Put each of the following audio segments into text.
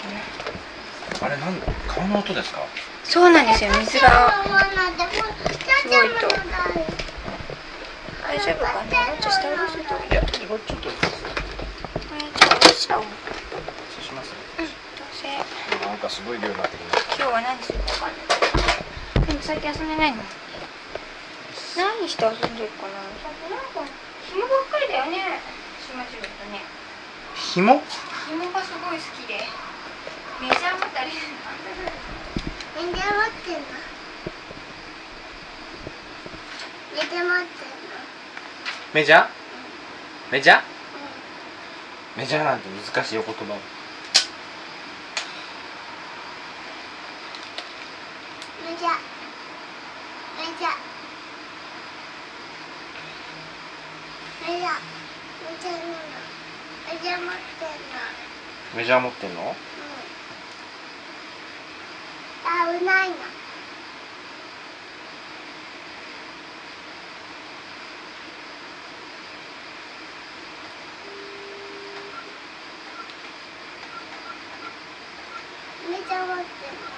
あれなんだ、川の音ですか？ そうなんですよ、水がすごいと。大丈夫かな。もうちょっと下下ろすと。 いや、これちょっとこれちょっと下ろしちゃおう。 そうしますね。 どうせなんかすごい量になってきました。 今日は何するかわかんない。でも最近遊んでないの？何して遊んでるかな。さっきなんか紐ばっかりだよね。しましろとね。 紐？ 紐がすごい好きで。メジャー持ったり。メジャー持ってんの。メジャー持ってんの。 メジャー？メジャー？メジャーなんて難しいお言葉。 メジャー。メジャー。メジャー。メジャーなの。メジャー持ってんの。 メジャー持ってんの？ 危ないの。めちゃ持ってんの。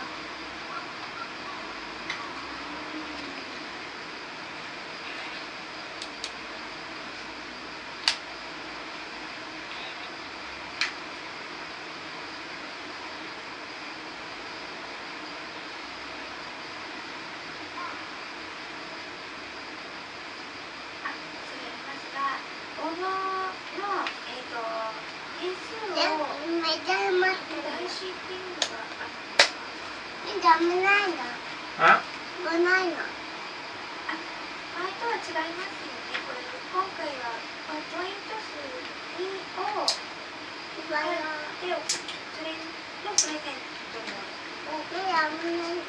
応募の点数をメジャー待って来週っていうのがメジャー危ないの？ あ？ 危ないの？前とは違いますよね。これ今回はポイント数をでそれのプレゼントを危ないの？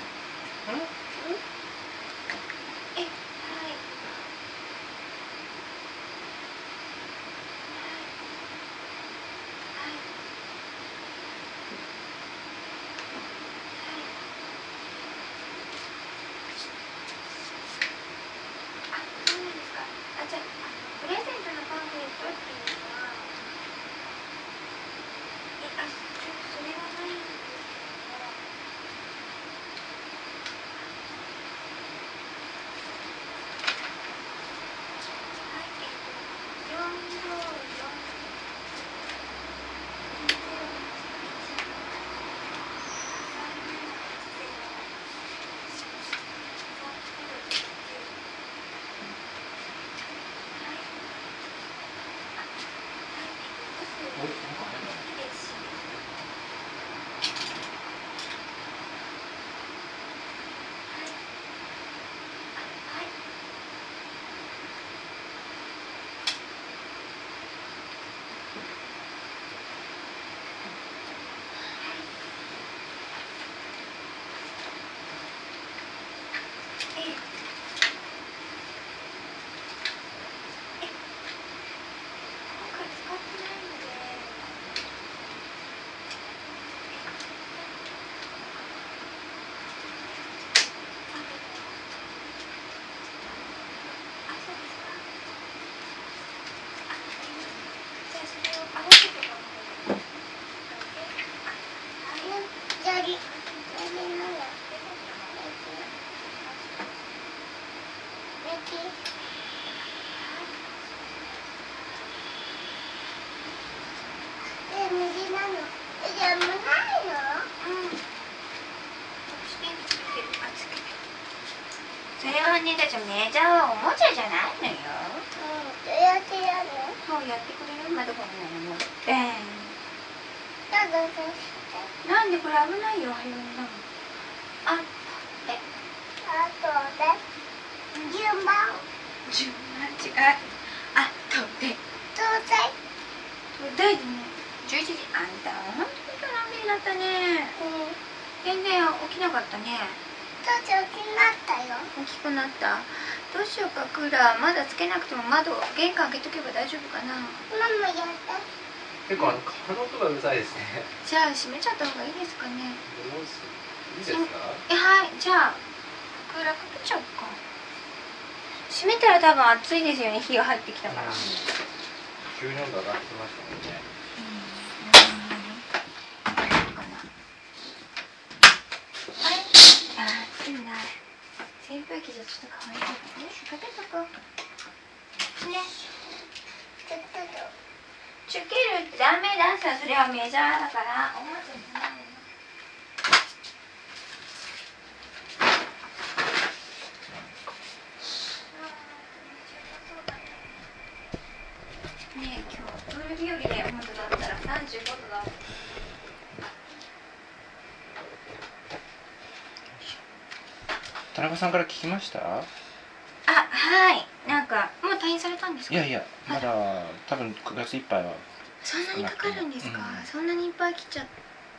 じゃあプレゼントのパンフレットっていうのはそれはないんですけど、はい、454それはね、だってメジャーはおもちゃじゃないのよ。どうやってやるの？そうやってくれる？まだこんなの持って。なんでこれ危ないよ、はよんなの。あとで。順番違う。あとで。でね、11時。あんたほんとにのんびりだったね。全然起きなかったね。大きくなったよ。大きくなった。どうしようか、クーラーまだつけなくても玄関開けとけば大丈夫かな。ママやった。 結構川の音がうるさいですね。 じゃあ閉めちゃった方がいいですかね。 いいですか？ はい、じゃあクーラーかけちゃおうか。閉めたら多分暑いですよね、火が入ってきたから。 急に温度上がってきましたもんね。 扇風機じゃちょっと可愛いからね。かけとこう。ね。チュケるってダメださ、それはメジャーだから。おもちゃじゃないの。ねえ、今日プール日和で本当だったら35度だ。 田中さんから聞きました？ あ、はい。なんかもう退院されたんですか？ いやいや、まだ多分9月いっぱいは。 そんなにかかるんですか？そんなにいっぱい来ちゃった。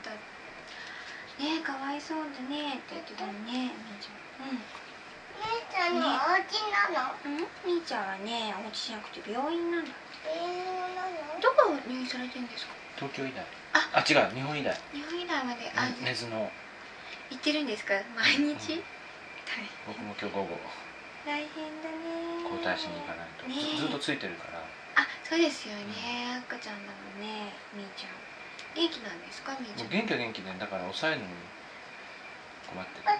ねえ、かわいそうだねって言ってたのね、みーちゃん。うん。 姉ちゃんのお家なの？ うん、みーちゃんはね、お家じゃなくて病院なんだ。 病院なの？ どこ入院されてるんですか？ 東京医大。 あ、 違う、日本医大。 日本医大まで、 根津の。 行ってるんですか？毎日？ 僕も今日午後大変だね。 交代しに行かないと、ずっとついてるから。 あ、そうですよね。赤ちゃんだもんね、みーちゃん。元気なんですか、みーちゃん？ 元気は元気で、だから抑えるのに困ってる。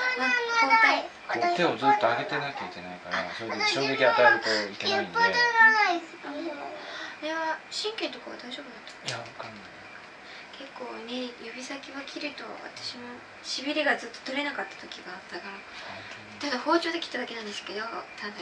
手をずっと上げてなきゃいけないから、それで衝撃与えるといけないんで。 あれは神経とかは大丈夫だった？ いや、わかんない。 結構ね、指先は切ると私もしびれがずっと取れなかった時があったから。ただ包丁で切っただけなんですけど、ただ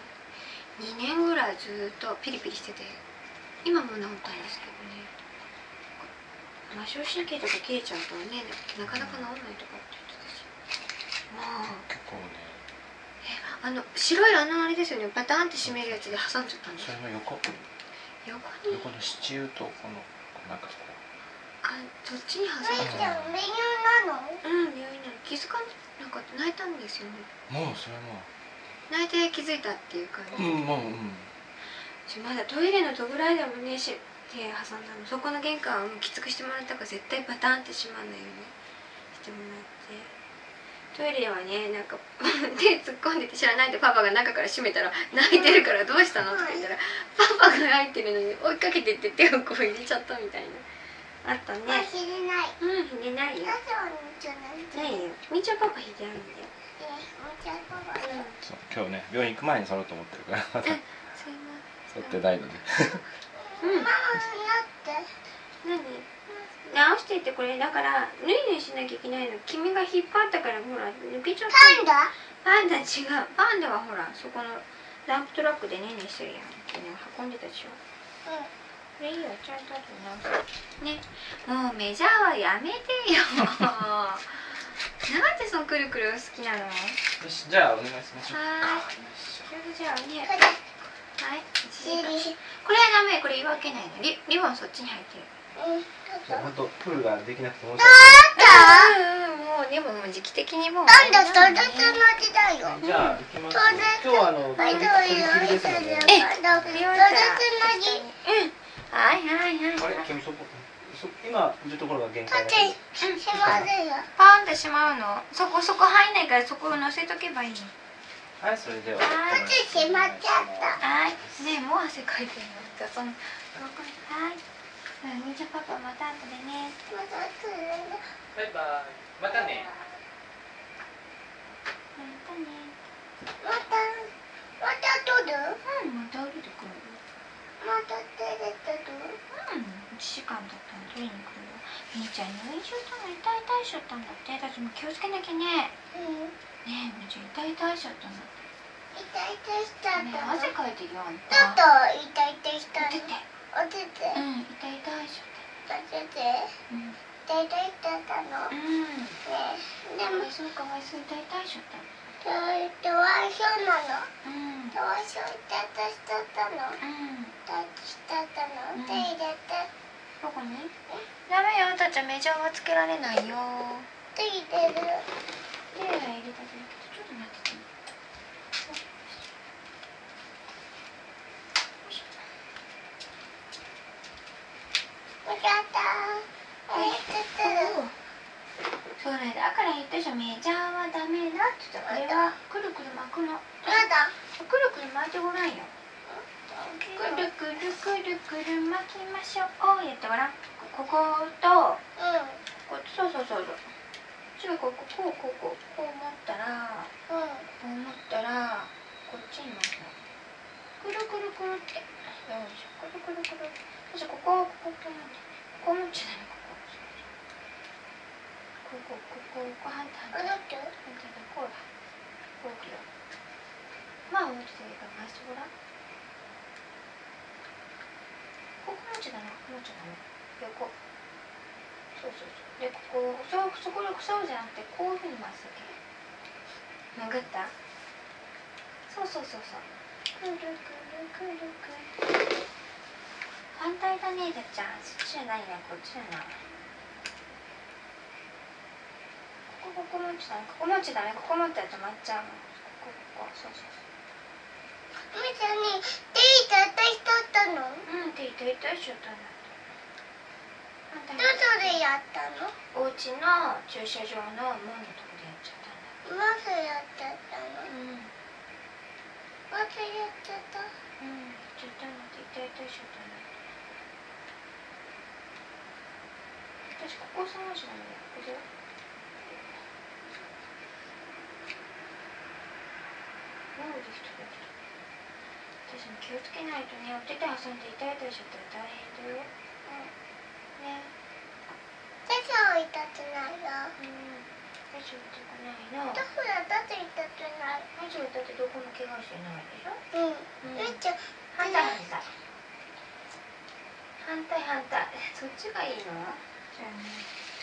2年ぐらいずっとピリピリしてて、今も治ったんですけどね。末梢神経とか切れちゃうとね、なかなか治らないとかって言ってたし。まあ結構ね。 白いあれですよね、バタンって閉めるやつで挟んじゃったんです。 それの横の支柱とこのなんかこう。 あ、そっちに挟んじゃった。 病院なの？ うん、病院なの。気づかなんか泣いたんですよね。 もうそれも泣いて気づいたっていう感じ。 もうまだトイレの戸ぐらいでもね、手挟んだの。そこの玄関をきつくしてもらったから絶対バタンって閉まんないようにしてもらって。トイレはね、なんか手突っ込んでて知らないでパパが中から閉めたら泣いてるからどうしたのって言ったら、パパが入ってるのに追いかけてって手をこう入れちゃったみたいな。あったね。 ひでない。 うん、ひでないよ。ないよ。みーちゃんパパひであるんだよ。 そう、今日ね、病院行く前に揃うと思ってるから。 すいません。 揃ってないので。 うん。何？直してってこれだから縫い縫いしなきゃいけないの。君が引っ張ったからほら抜けちゃった。パンダ違う。パンダはほらそこのダンプトラックでねねしてるやん。運んでたでしょ。これいいよ、ちゃんと後で直す。ね。もうメジャーはやめてよ。なんでそのくるくる好きなの？ よし、じゃあお願いしましょう。 それでじゃあね。はい。これはダメ。これ言い訳ないの。リボンそっちに入ってる。 本当プールができなくて申しもうでも時期的にもうなんだ、当日の時だよ。 じゃあ行きます。今日は取り切りですので。 はいはいはい。 あれ、君そこ今いるところが限界だけパンってしまうの。そこ入んないからそこを乗せとけばいいの。 はい、それでは。 しまっちゃった。 はい。ねえ、もう汗かいてるの。はい。みーちゃんパパまた後でね。 また来るね。 バイバイ。またね。 また撮る？ うん、また降りてくる。 また出れてる？ うん、1時間だったら取りに来るよ。みーちゃん入院しちゃったの、痛いしちゃったんだって。だっても気をつけなきゃね。ねえ、みーちゃん痛いしちゃったんだって。 痛いしちゃったの？ ねえ、汗かいてるよ、あんた。 ちょっと痛いしたの？おてて。 うん、痛いしちゃった。 おてて。痛いしたの？ うん。 ねえ、でもかわいそう、痛いしちゃった。 かわいそうなの？ うん。 かわいそう、痛いしちゃったの？ うん。 痛いしちゃったの？手入れて。 どこに？ダメよ、たっちゃんメジャーはつけられないよ。 手入れる。 手は入れたけど、ちょっと待ってて。 わかった。 そうね、だから言ったじゃん、メジャーはダメだって言った。これはくるくる巻くの。 やだ。 くるくる巻いてごらんよ。くるくる巻きましょう。やってごらん。こことそう。違う、こう持ったら、こうくるって。よいしょ、くるくるくる。そしてここ持って。ここ持っちゃダメ、ここ反対。反対だ、こうだ。こういくよ。まあ、もうちょっといいから回してごらん。ここ持っちゃダメ、ここ持っちゃダメ。横。そうそうそう。で、ここ、そうじゃなくて、こういうふうに回すだけ。わかった？そう。くるくるくるくる。反対だね、だっちゃん。そっちじゃないね、こっちだな。ここ持っちゃダメ、ここ持っちゃダメ、ここ持ったら止まっちゃうの。ここ、そう。 みーちゃんに手痛いしとったの？ うん、手痛いしちゃったんだって。 どこでやったの？ お家の駐車場の門のとこでやっちゃったんだ。 まずやっちゃったの？ うん。 まずやっちゃった？ うん、やっちゃったんだって。痛いしちゃったんだって。私ここ触っちゃダメだよ。ここで。私も気をつけないとね、お手手挟んで痛いしちゃったら大変だよ。ね。 手相痛くないよ。 手相痛くないの。 だからだって痛くない。 手相だってどこも怪我してないでしょ。 みーちゃん反対。そっちがいいの？じゃあね。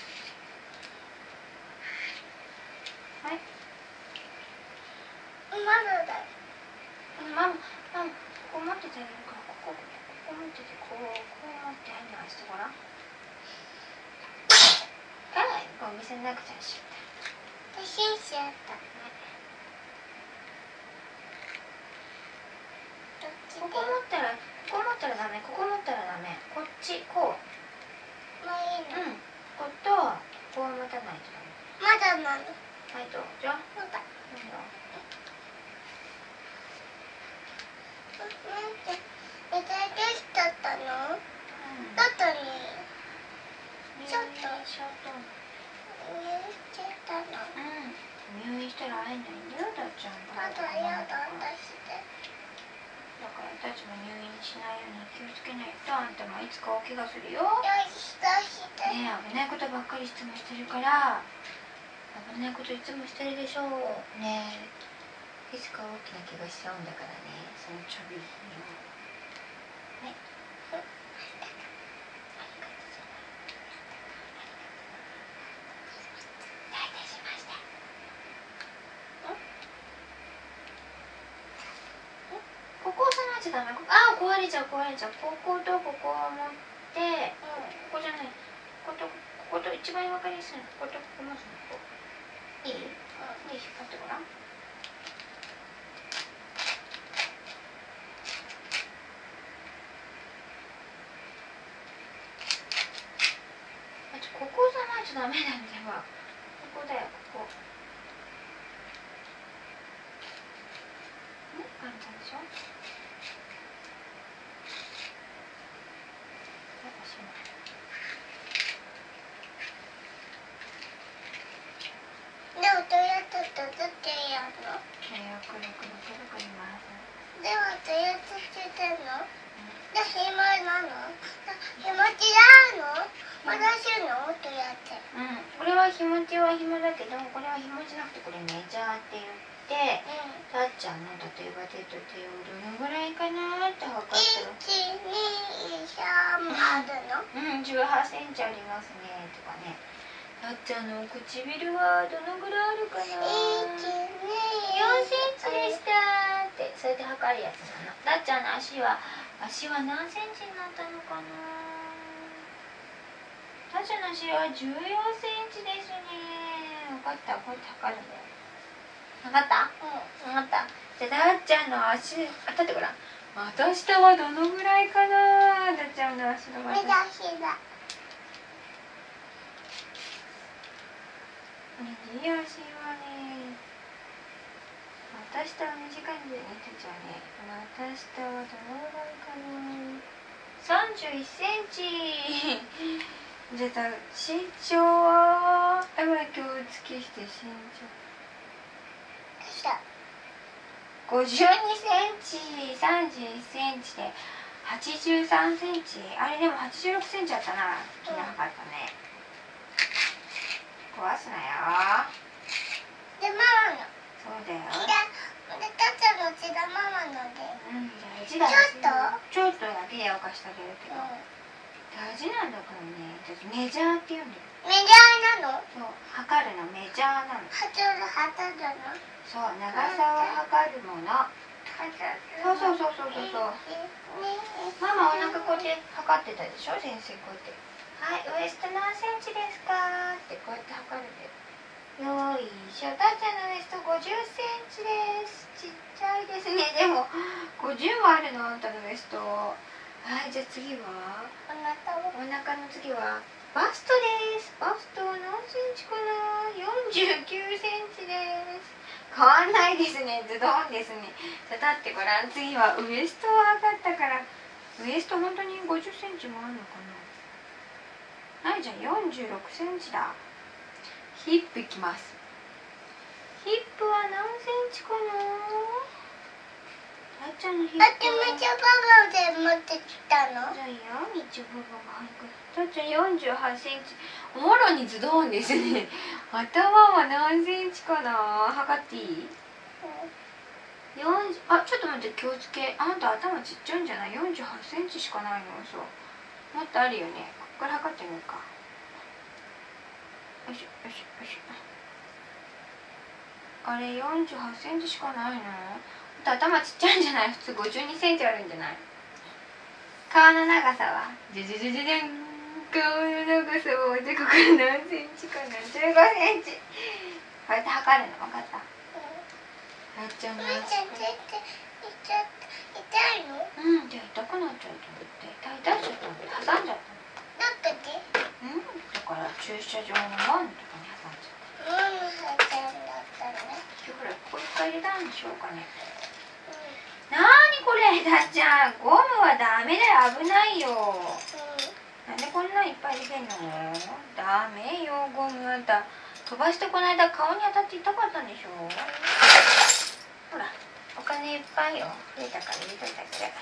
はい。 まだだよ。 ママ、ここ持っててあげるから、ここ持ってて、こう持って変なしてごらん。お店なくちゃしちゃった。 シンシやった。 ここ持ったらダメ。こっち、こう。 もういいの？ こことこう持たないとダメ。 まだなの？ はい、どうぞ。 まだ。痛いしちゃったの？外にちょっと入院しちゃったの？ 入院したら会えないんだよ、だっちゃん。 まだやだ、私で。 だからたちも入院しないように気をつけないと、あんたもいつか大怪我するよ。ねえ、危ないことばっかりいつもしてるから。危ないこといつもしてるでしょう。ねえ、いつか大きな怪我しちゃうんだからね、そのちょびひにも。はい。ここ押さないとダメ。壊れちゃう。こことここを持って、ここじゃない。ここと一番分かりやすいの。こことここ持つの。いい？引っ張ってごらん。ここ押さないとダメなんだよ。ここだよ、ここ。簡単でしょ？おしまい。 でもどうやってどうやってやるの？ くるくる回す。 でもどうやってしてんの？で、暇なの？気持ちだの？まだしの？どうやって？ これは気持ちは暇だけど、これは紐じゃなくて、これメジャーって言って、たっちゃんの例えば手と手をどのぐらいかなって測ったら、 1、2、3あるの ？18センチありますねとかね。たっちゃんの唇はどのぐらいあるかな？ 1、2、 4センチでしたって、それで測るやつなの。たっちゃんの足は何センチになったのかな？たっちゃんの足は14センチですね。分かった、こうやって測るんだよ。分かった？分かった。じゃあたっちゃんの足、当たってごらん。股下はどのぐらいかな？たっちゃんの足の股下。 目指しだ。 右足はね、股下は短いんだよね、たっちゃんね。股下はどのぐらいかな？31センチ。じゃあ身長は今日付けして身長。 52センチ31センチで83センチ。あれでも86センチあったな。昨日測ったね。壊すなよ。 でママの。 そうだよ。 でたっちゃんの血だママので。 じゃあちょっとだけでおかしてあげるけど、大事なんだからね。メジャーって言うんだよ。 メジャーなの？ そう、測るのメジャーなの。 測るの？ そう、長さを測るもの。そう。ママお腹こうやって測ってたでしょ、先生こうやって。はい、ウエスト何センチですかってこうやって測るんだよ。よいしょ、たっちゃんのウエスト50センチです。ちっちゃいですね。でも50もあるの、あんたのウエスト。はい、じゃあ次はお腹の次はバストです。バストは何センチかな。49センチです。変わんないですね。ズドンですね。じゃあ立ってごらん。次はウエストを測ったから、ウエスト本当に50センチもあるのかな。はい、じゃあ46センチだ。ヒップいきます。ヒップは何センチかな。あっちゃんのヒップは。 めっちゃババで持ってきたの。 じゃあいいよ、みちババが早く。たっちゃん48センチ。おもろにズドンですね。頭は何センチかな。測っていい？あ、ちょっと待って、気をつけ。あんた頭ちっちゃいんじゃない？ 48 センチしかないの。そう。もっとあるよね。ここから測ってみようか。よいしょ。あれ48センチしかないの？あんた頭ちっちゃいんじゃない？普通52センチあるんじゃない？顔の長さはじゃん。顔の長さはじゃこから何センチかな。15センチ。こうやって測るの分かった？あっちゃんが痛いの？ じゃあ痛くなっちゃうと思って。痛いちゃったの。挟んじゃったの。 どこで？ だから駐車場の門のとこに挟んじゃった。 挟んだったね。 ほら、ここ一回入れたんでしょうかね。なーにこれ、たっちゃん。ゴムはダメだよ。危ないよ。なんでこんなんいっぱい入れてんの？ダメよ、ゴム。あんた飛ばしてこの間顔に当たって痛かったんでしょ。ほら、お金いっぱいよ。増えたから入れといてあげる。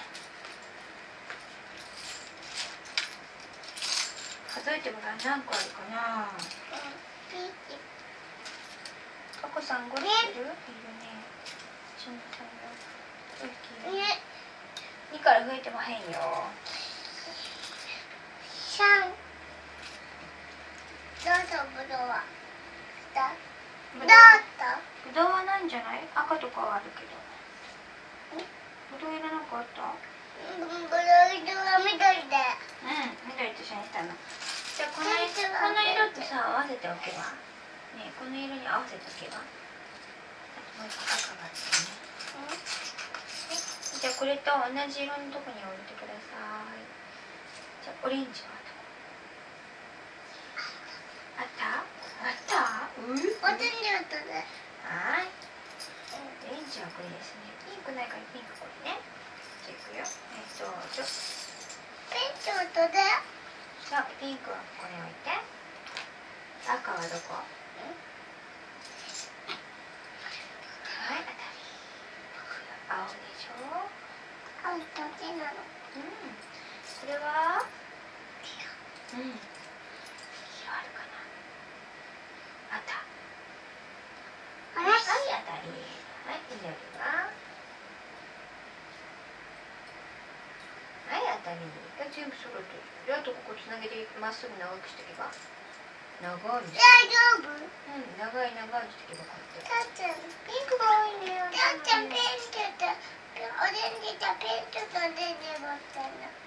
数えてもらう。何個あるかな。あこさん5いる？いるね。しんぼさんが2から増えても変よ。 3。どうぞぶどうは。 ぶどうはないんじゃない？赤とかはあるけど。ぶどう色なんかあった？ ぶどう色は緑で。 緑と一緒にしたの。じゃあこの色とさ合わせておけば。ね、この色に合わせておけば。もう一個赤があってね。じゃあこれと同じ色のとこに置いてください。じゃあオレンジはあった？オレンジあったね。 はい。オレンジはこれですね。ピンクないからピンクこれね。じゃあいくよ。どうぞ。 ピンクはどれ？ そう、ピンクはここに置いて。赤はどこ？はい、当たり。青でしょ。 青どっちなの？ これは？色あるかな。あった。はい、当たり。はい、緑は？はい、当たり。全部揃ってる。あとここつなげてまっすぐ長くしていけば。長いです。 大丈夫？ 長いしていけばこうやって。 たっちゃん、 ピンクが多いね。 たっちゃんピンクとオレンジとピンクとオレンジ持ってんの。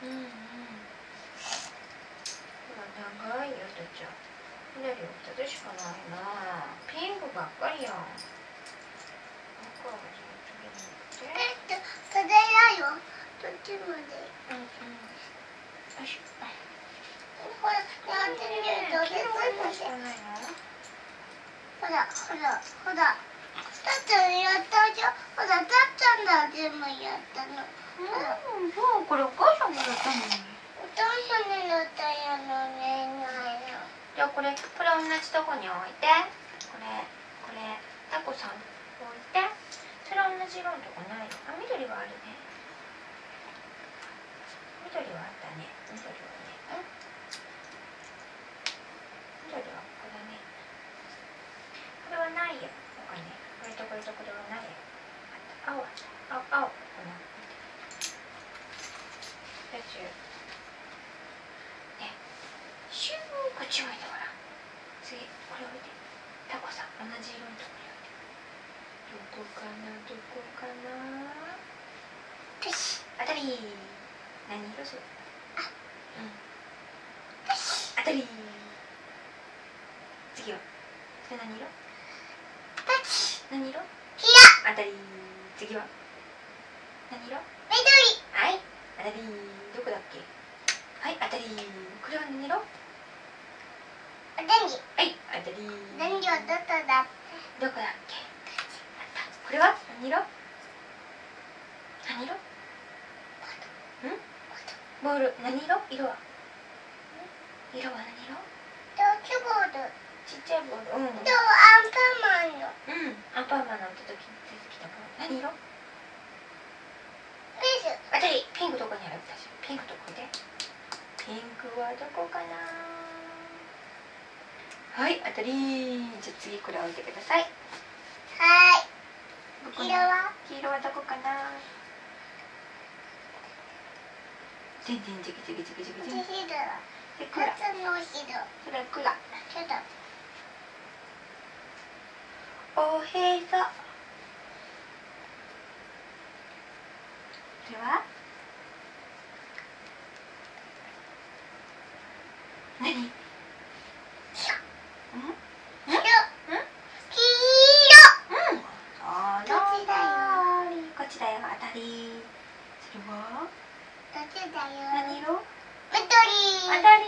ほら長いよ、たっちゃん。緑は2つしかないな。ピンクばっかりやん。赤はじゃあ次に行って。 それやよ。どっちまで。 よし。 ほら、なんていうの？ 黄色が1個しかないの？ ほら。たっちゃんやったじゃん。ほら、たっちゃんだ全部やったの。 そう、これお母さんがやったのに。 お父さんにやったやのね、ないの。 じゃあこれ同じとこに置いて。これ、タコさん置いて。 それは同じ色のとこない。あ、緑はあるね。緑はあったね。緑はね。緑はここだね。これはないよ。ここね。これとこれとこれはないよ。青は青、青、ここな。途中。ね。シュー、こっち向いてほら。次、これ置いて。タコさん、同じ色のとこに置いて。どこかな、どこかな。よし、当たり。何色それ。うん。よし、当たり。次は。それ何色。何色。当たり。次は。何色。 緑。 はい、当たり。どこだっけ。はい、当たり。これは何色。 オレンジ。 はい、当たり。 オレンジはどこだっけ。 どこだっけ。これは何色。何色。ボール、何色。色は。色は何色。 ドッジボール。 ちっちゃいボール。うん。 とアンパンマンの。 アンパンマンの音時に出てきたボール。何色。 ピンク。 当たり。ピンクどこにある。ピンクどこで。ピンクはどこかな。はい、当たり。じゃあ次これ置いてください。 はい。 黄色は。 黄色はどこかな。全然ジグジグジグジグジグ。 白。 で、クラ。 夏の白。 それクラ。 ちょっと。 おへそ。それは。何。うん。 黄色。 あどっちだよ。 こっちだよ、当たり。それは。 どっちだよ。 何色。 緑。 当たり。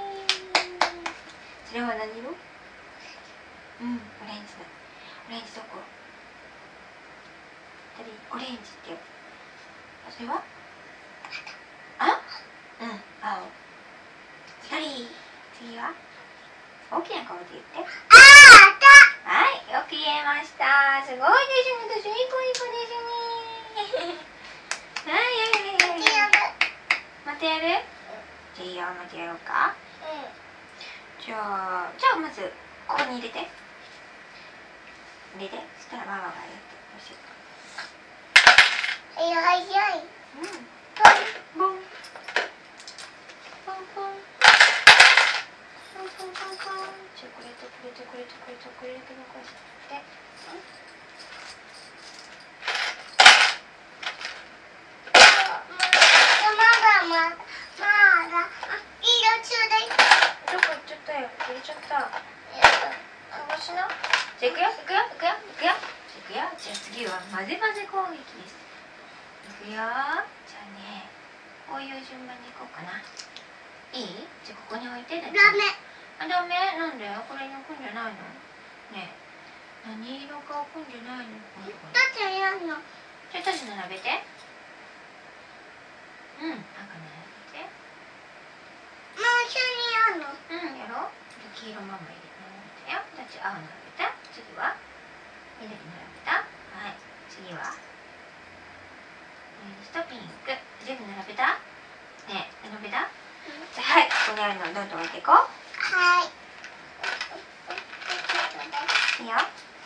それは何色。うん、オレンジだ。オレンジどこ。当たり、オレンジってよ。それは。あ。うん、青。当たり。次は。大きな顔で言って。はい、よく言えました。すごいですね。私いい子ですね。はい。またやる。じゃあいいよ、またやろうか。じゃあまずここに入れて。入れて。そしたらママがやって教えて。 早い。 ボン。ボンボン。ボンボンボンボン。じゃあこれとこれとこれとこれとこれだけ残して。どこ行っちゃったよ。入れちゃった。探しな。じゃあ行くよ。じゃあ次は混ぜ混ぜ攻撃です。いくよ。じゃあね、こういう順番にいこうかな。いい？じゃあここに置いて。ダメ。ダメ？なんで？これに置くんじゃないの？ねえ。何色か置くんじゃないの？じゃあタジ並べて。赤並べて。やろう。黄色ママ入れたよ。タジ青並べた。次は緑並べた。はい。次はオレンジとピンク。全部並べた？ねえ、並べた？じゃあはい、ここにあるのをどんどん置いていこう。 はい。 いいよ。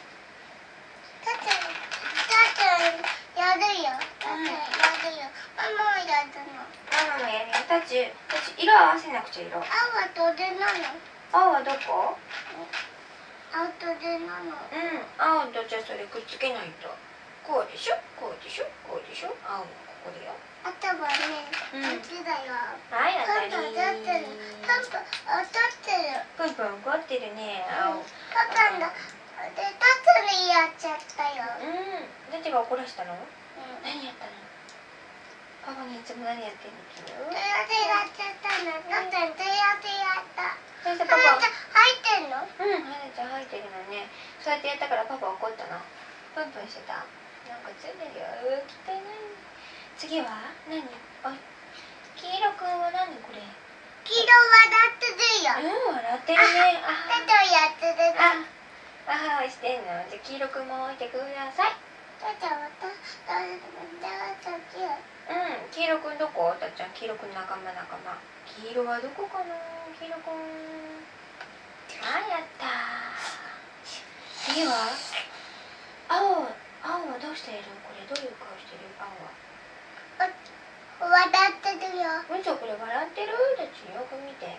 やるよ。ママもやるの。 ママもやるよ。タチ色合わせなくちゃ。色。 青はどれなの？ 青はどこ？ 青どれなの？ 青とじゃあそれくっつけないと。こうでしょ。青もここでよ。 頭ね、こっちだよ。 はい、当たり。 当たってる。 プンプン怒ってるね。青。 パパのでタツにやっちゃったよ。 どっちが怒らしたの？何やったの？パパにいつも何やってんの？ 手当てやっちゃったの。タツに手当てやった。 そしてパパ。 入ってんの？ はなちゃん入ってるのね。そうやってやったからパパ怒ったの。プンプンしてた。なんかついてるよ。汚い。次は何？あ、黄色くんは何これ？ 黄色笑ってるよ。 笑ってるね。 手とやってる。 してんの。じゃあ黄色くんも置いてください。 黄色くんどこ？たっちゃん、黄色くん仲間。黄色はどこかな？黄色くん。あ、やったー。次は青はどうしている？これどういう顔してる？青は笑ってるよ。 嘘、これ笑ってる？たっちゃん、よく見て。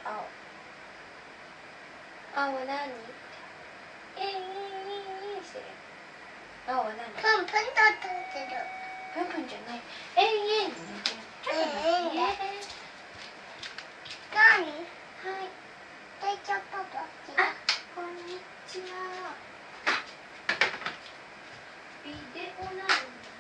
青は何？してる。青は何？ プンプンと飛んでる。 プンプンじゃない。ちょっと待って。 何？ はい。 大丈夫？ こんにちは。ビデオなんだね。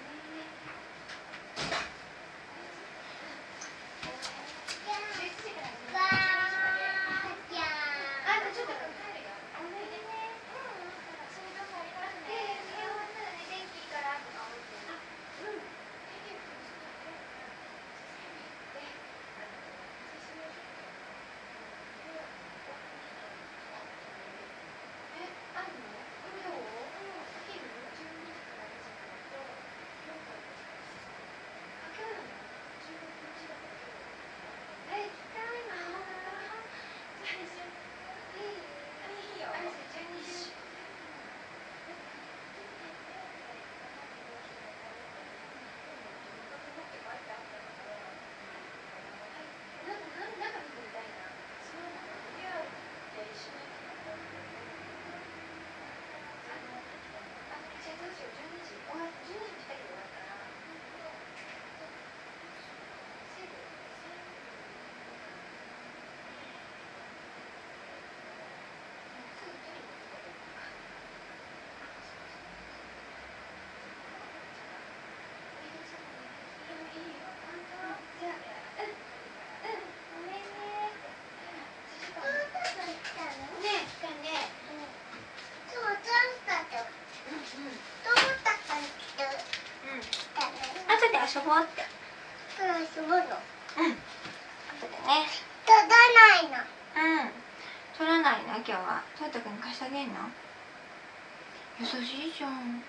遊ぼうって。 遊ぶの？ 後でね。 取らないの？ 取らないの今日は。トヨタくんに貸してあげんの？優しいじゃん。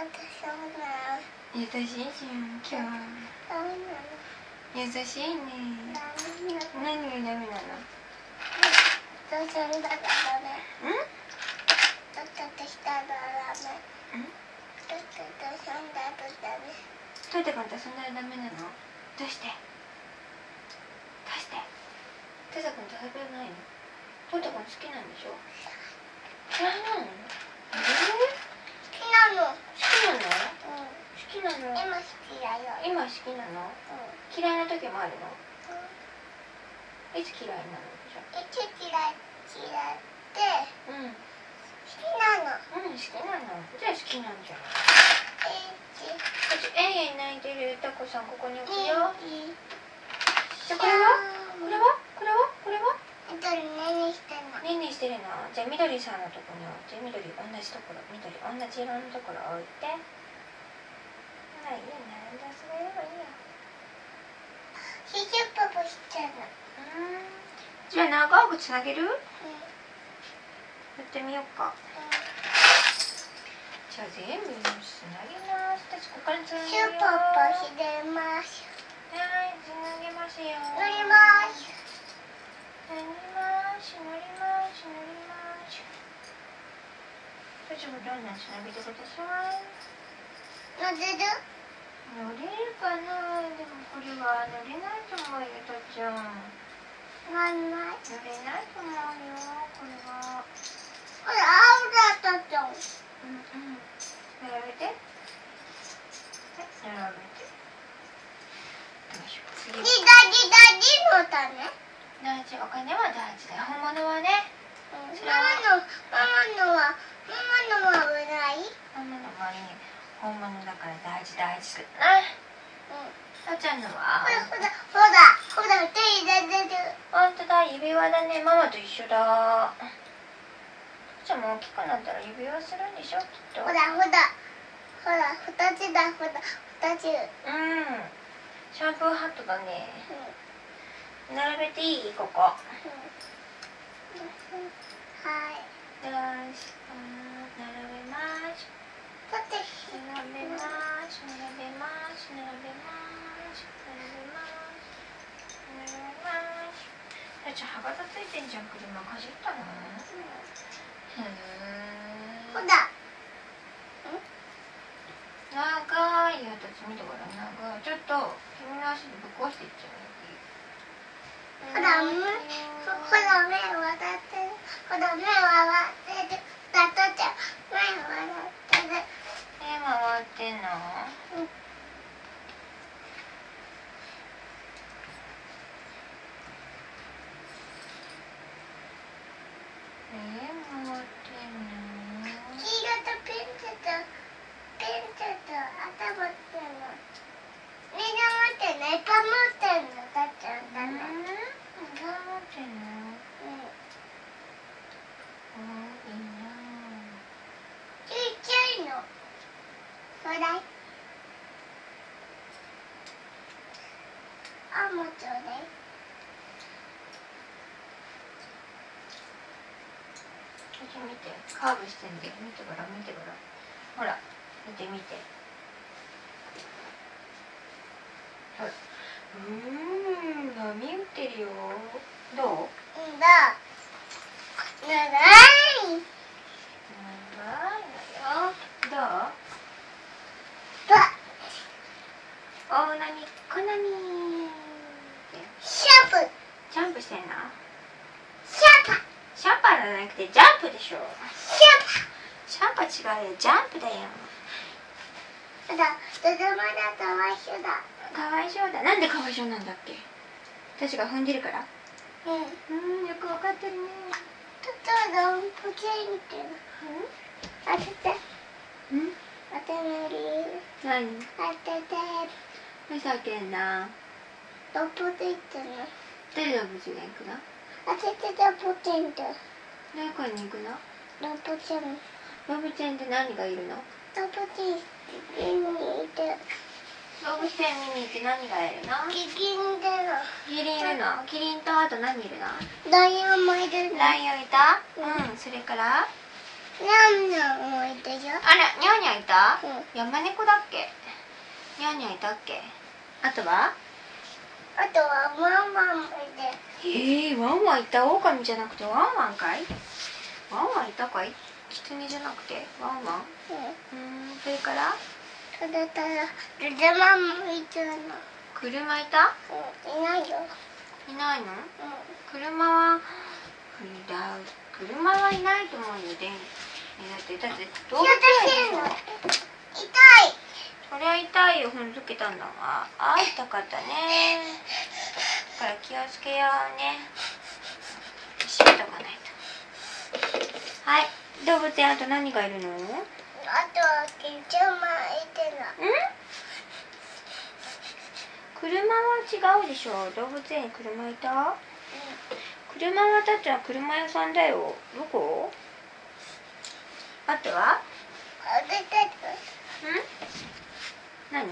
優しいじゃん今日は。優しいね。何がダメなの？トヨタくんと遊んだらダメなの？どうして？トヨタくんと遊べないの？トヨタくん好きなんでしょ？嫌いなの？ 好きなの？今好きだよ。 今好きなの？嫌いな時もあるの？いつ嫌いなの？じゃあ。 いつ嫌いって好きなの。 好きなの。じゃあ好きなんじゃん。泣いてるタコさんここに置くよ。じゃあこれは？ねんねしてるの。じゃあみどりさんのとこに置いて。みどり同じところ。同じ色のところ置いて。いいね。じゃあそれやればいいよ。 シュシュポポしちゃうの。 じゃあ長くつなげる？やってみようか。じゃあ全部つなげます。私ここからつなげよう。 シュポポしてます。 はい、つなげますよ。 乗ります。 どっちもどんなつなげてください。 乗れる？ 乗れるかな？でもこれは乗れないと思うよ、とっちゃん。 乗れないと思うよ、これは。 これ青だったじゃん。 並べて。並べて。よいしょ。次。 大事のだね。 お金は大事だよ。本物はね。 ママのは危ない？ ママの周りに本物だから大事だな。とっちゃんのは？ ほら、手入れてる。 ほんとだ、指輪だね。ママと一緒だ。とっちゃんも大きくなったら指輪するんでしょ、きっと。 ほら、2つだ、2つ。 シャンプーハットだね。並べていい？ここ。 はい。 よし、並べます。並べます。 いてんじゃん。車かじったの？へえ。 ほら。 長いやつ見てごらん。長い。ちょっと君の足でぶっ壊していっちゃうよ。 ほら、目笑ってる。ほら、目笑ってる。だとちゃん、目笑ってる。 目回ってんの？回ってんの？ 黄色とピンクと頭持ってんの。みんな持ってんの。いっぱい持ってんの。だっちゃんだね。 いっぱい持ってんの？いいな。 ちっちゃいの。それ。もちょうだい。 見て、カーブしてんだよ。見てごらん。ほら、見て。ほら。波打ってるよ。どう？ うんだ。長い。 長いのよ。どう？大波、小波。 シャープ。 ジャンプしてんの？ シャーパ。 シャンパじゃなくてジャンプでしょ。 シシャンパ違うよ。ジャンプだよ。 ャーパ。だ、だるまだかわいそうだ。 かわいそうだ。なんでかわいそうなんだっけ？私が踏んでるから。 うん。 よくわかってるね。 ちょっとロンプチェンっていうの。当てて。当てみる。 何？ 当てて。 ふざけんな。 ロンプチェンっていうの。 誰動物園行くの？ 当ててロンプチェンって。 どこに行くの？ ロンプチェン。 動物園で何がいるの？ ロンプチェンにいて。 動物園見に行って何がいるの？ キリンだよ。 キリンいるの？キリンとあと何いるの？ ライオンもいるの。 ライオンいた？それからニャンニャンもいるよ。 あら、ニャーニャーいた？ うん山猫だっけ？ニャーニャーいたっけ？あとは？ あとはワンワンもいる。 ワンワンいた？オオカミじゃなくてワンワンかい？ワンワンいたかい？キツネじゃなくてワンワン？それからそれからルルマもいるの。 車いた？ いないよ。 いないの？車はいないと思うよ。だって動物園でしょ。 痛い。 そりゃ痛いよ。踏んづけたんだわ。痛かったね。だから気をつけようね。閉めとかないと。はい。動物園あと何がいるの？ あとはキジャマいてる。 車は違うでしょ。動物園に車いた？車はたっちゃん車屋さんだよ。どこ？あとは？何？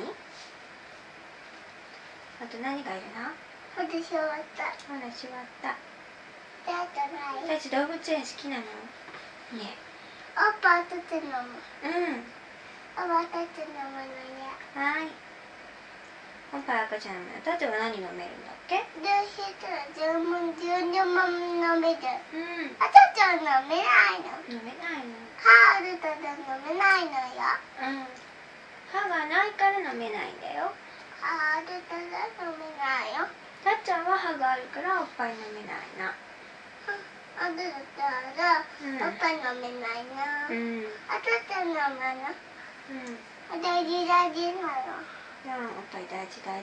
あと何がいるの？ ほらしまった。 ほらしまった。 あとない。 たち動物園好きなの？ねおっぱいとつのも。おっぱいとつのものや。 はい。おっぱい赤ちゃん飲むの。たちは何飲めるんだっけ？ 牛乳も飲める。赤赤ちゃん飲めないの。 飲めないの。 歯あると飲めないのよ。 歯がないから飲めないんだよ。 歯あると飲めないよ。 たっちゃんは歯があるからおっぱい飲めないな。 あるからおっぱい飲めないな。赤ちゃん飲むの。大事なの。 おっぱい大事なの。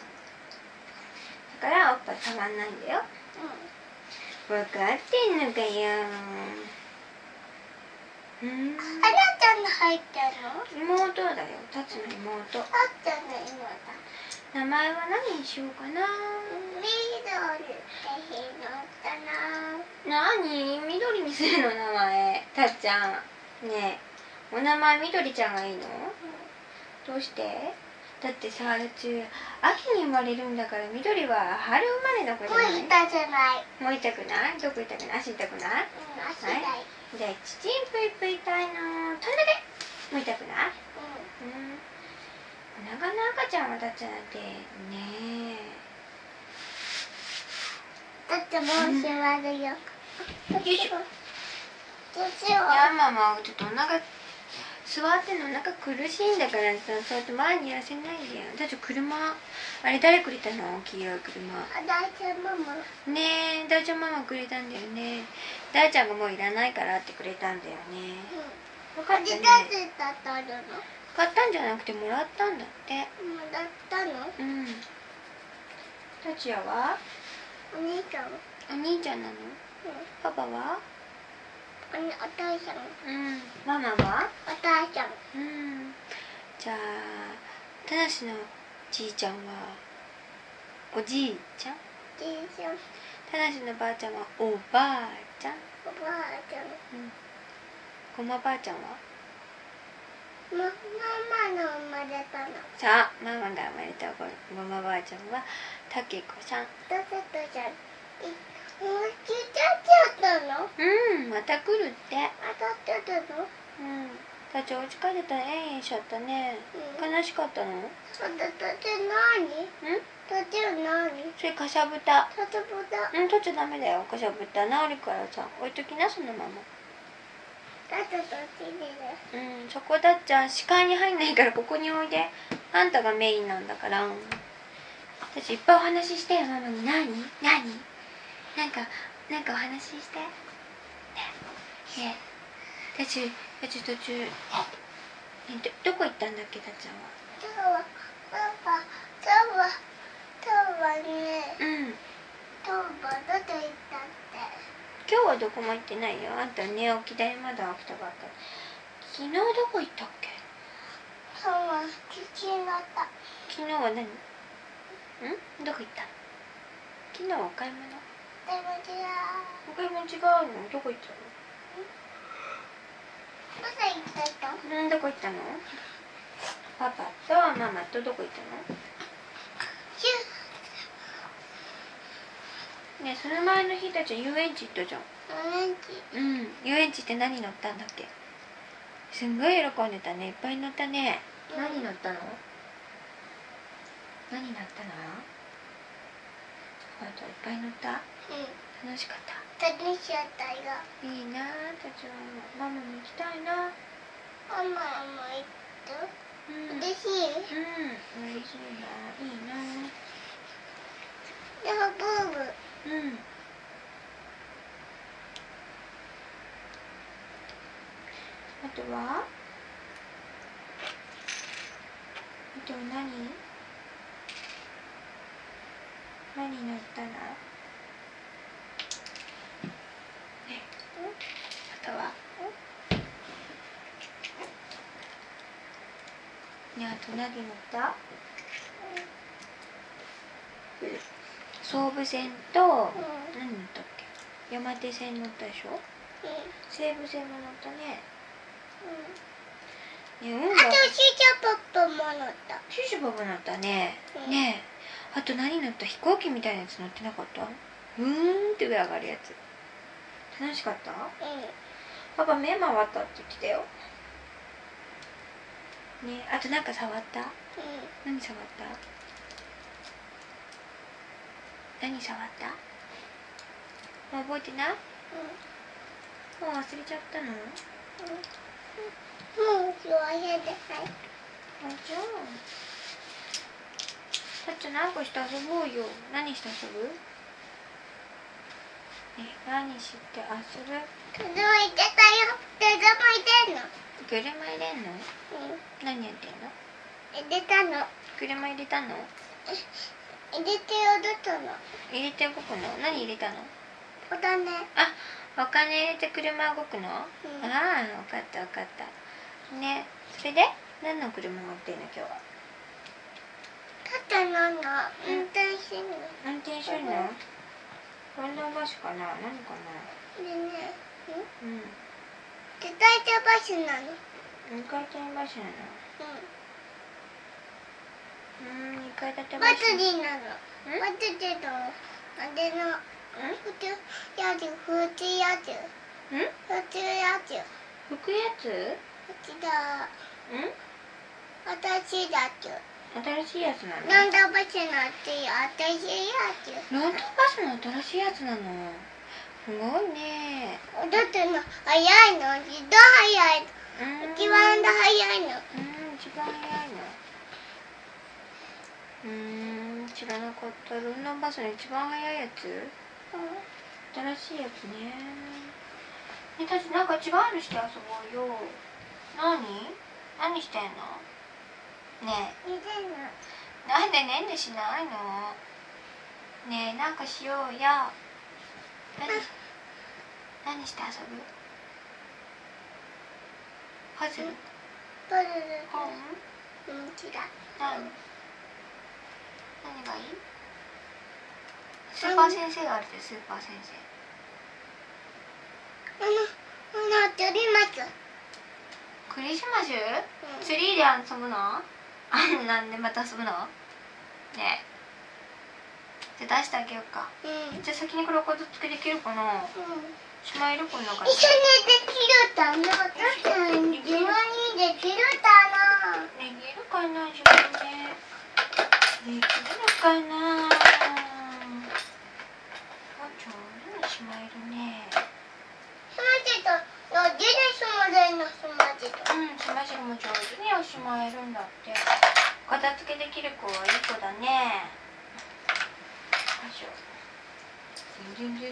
だからおっぱいたまんないんだよ。分かってんのかよ。 あなちゃんの入ってるの？ 妹だよ。たつの妹。 たっちゃんの妹。 名前は何にしようかな。 緑ってひのったな。何？緑にするの名前。たっちゃん。ねえ、お名前みどりちゃんがいいの？どうして？だってさ、秋に生まれるんだから緑は春生まれの子じゃない？ もう痛くない。 もう痛くない？どこ痛くない？足痛くない？ 足痛い。 じゃあちちんぷいぷい痛いの。飛んだけ？もう痛くない？お腹の赤ちゃんはたっちゃんなんてねえ。 だってもう閉まるよ。 よいしょ。 どうしよう。 いやママちょっとお腹座ってんのお腹苦しいんだからさ、そうやって前にやらせないでよ。だって車あれ誰くれたの？黄色い車。 大ちゃんママ。 ねえ、大ちゃんママくれたんだよね。大ちゃんがもういらないからってくれたんだよね。よかったね。 だってあるの？ 買ったんじゃなくてもらったんだって。 もらったの？ うん。達也は？ お兄ちゃん。 お兄ちゃんなの？パパは？ お父さん。 うん。ママは？ お母ちゃん。 うん。じゃあ、たなしのじいちゃんはおじいちゃん？ じいちゃん。 たなしのばあちゃんはおばあちゃん？ おばあちゃん。 うん。ごまばあちゃんは？ ママの生まれたの。 さあ、ママが生まれたごまばあちゃんはたけこさん。 だってちゃん。もう来ちゃったの？ うん、また来るって。 当たってたの？ うん。たちお家帰れたらえんしちゃったね。 うん悲しかったの？ だって何？ うん？ だって何？ それかしゃぶた。 だってぶだ。 うん、取っちゃダメだよ。かしゃぶた治るからさ、置いときなそのまま。 だってどっちでる？ うん、そこだっちゃ視界に入んないからここにおいで。あんたがメインなんだから。私いっぱいお話ししてよママに。何？なんかお話しして。ねえ、私途中ねどこ行ったんだっけたっちゃんは。 今日はね。 うん。 今日はどこ行ったって。 今日はどこも行ってないよ。あんた寝起きだよ。まだ起きたばっかり。昨日どこ行ったっけ？ 今日は聞きなった。 昨日は何？どこ行ったの？昨日はお買い物？ でも違う。 お買い物違うの？どこ行ったの？ どこ行ったの？ どこ行ったの？パパとママとどこ行ったの？ねえ、その前の日たちは遊園地行ったじゃん。遊園地って何乗ったんだっけ？すんごい喜んでたね。いっぱい乗ったね。何乗ったの？何乗ったの？あといっぱい乗った？楽しかった？ 楽しかったよ。 いいなあ、たちはママも行きたいな。 ママも行った？嬉しい？ 嬉しいな。いいな。 でもブーブー。 あとは何乗ったの？あとはね、あと何乗った？総武線と、何乗ったっけ？山手線乗ったでしょ？西武線も乗ったね。 あとシーシャポップも乗った。 シュシュパパ乗ったね。ねえ、あと何乗った？飛行機みたいなやつ乗ってなかった？って上上がるやつ。楽しかった？パパ目回ったって言ってたよ。ねえ、あとなんか触った？何触った？何触った？もう覚えてない？もう忘れちゃったの？ もう忘れてない。 あ、じゃあたっちゃん何かして遊ぼうよ。何して遊ぶ？ね、何して遊ぶ？ 車入れたよ。車入れんの？ 車入れんの？何やってんの？ 入れたの。 車入れたの？ 入れて踊ったの。 入れて動くの？何入れたの？ お金。 あ、お金入れて車動くの？ああ、分かった分かった。ね、それで何の車乗ってんの今日は？ たったの運転してるの。 運転するの？ロンドンバスかな？何かな？ でね、 自動車バスなの。 2階建てバスなの？2階建てババス。 スになの。バスでのあれの普通やつ。 拭くやつ？ うちだ。私だっちゅ。 新しいやつなの？ ロンドンバスの新しいやつ。 ロンドンバスの新しいやつなの。すごいね。 だっての早いの、自動早いの。一番早いの。 一番早いの。知らなかった。ロンドンバスの一番早いやつ？新しいやつね。たちなんか違うのして遊ぼうよ。何してんの？ねえ。 寝てんの。 なんでねんねしないの？ねえ、なんかしようよ。何して遊ぶ？パズル？ パズル。 本？ 違う。 何がいい？スーパー先生があるで、スーパー先生。 クリスマス。 クリスマス？ツリーで遊ぶの？なんでまた遊ぶの？ねえ。じゃあ出してあげようか。じゃあ先にこれお片付けできるかな？しまえるかな？ 一緒にできるかな？自分にできるかな？ できるかな？自分で。できるかな？上手にしまえるね。 スマジと上手にしまえるの？スマジと。 スマジも上手にしまえるんだって。片付けできる子はいい子だね。よいしょ。片付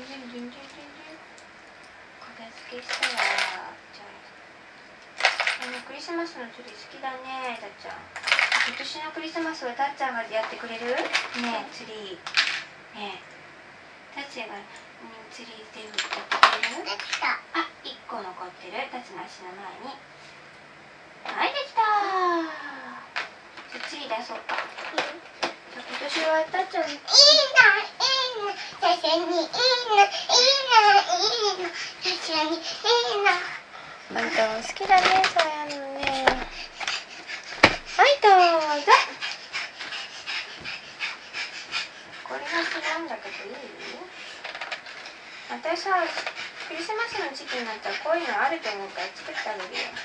けしたら、じゃあクリスマスのツリー好きだね、たっちゃん。今年のクリスマスはたっちゃんがやってくれる？ねえ、ツリー。ねえ、たっちゃんが、ツリー全部やってくれる？ できた。 あ、1個残ってる。たっちゃんの足の前に。はい、できたー。じゃあツリー出そうか。今年はたっちゃん。 いいな。確かにいいな。確かにいいな。 あんた好きだね、そういうのね。はい、どうぞ。これが違うんだけどいい？私さ、クリスマスの時期になったらこういうのあると思うから作ってあげるよ。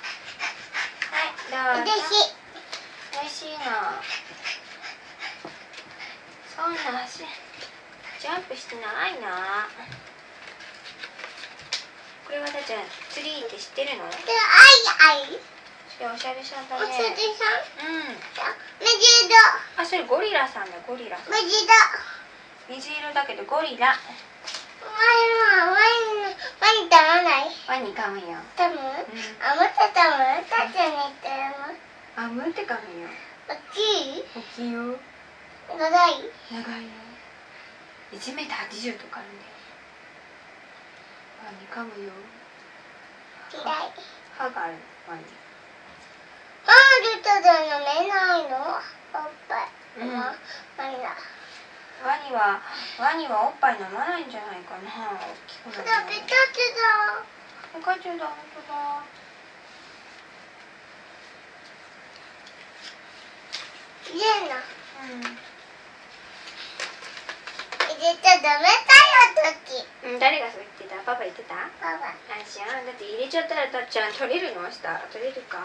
はい、どうぞ。おいしいの。そんなジャンプしてないな。これはたちゃん、ツリーって知ってるの？ で、 おしゃれさんだね。 おしゃれさん？ 水色。 あ、それゴリラさんだ、ゴリラさん。 水色。 水色だけどゴリラ。 ワニ噛まない？ ワニ噛むよ。 噛む？あ、もっと噛む？たっちゃんに言ってるの？ あ、むって噛むよ。 大きい？ 大きいよ。 長い？ 長いよ。1メーター80とかあるんだよ。ワニ噛むよ。 嫌い。 歯があるワニ。 ルトで飲めないの？おっぱい。 ワニはおっぱい飲まないんじゃないかな。大きくなる。 だ、ピカチュウだ。 ピカチュウだ、本当だ。 入れんな。入れちゃダメだよ、トキ。 誰がそう言ってた？パパ言ってた？ パパ。 だって入れちゃったらたっちゃん取れるの？明日取れるか。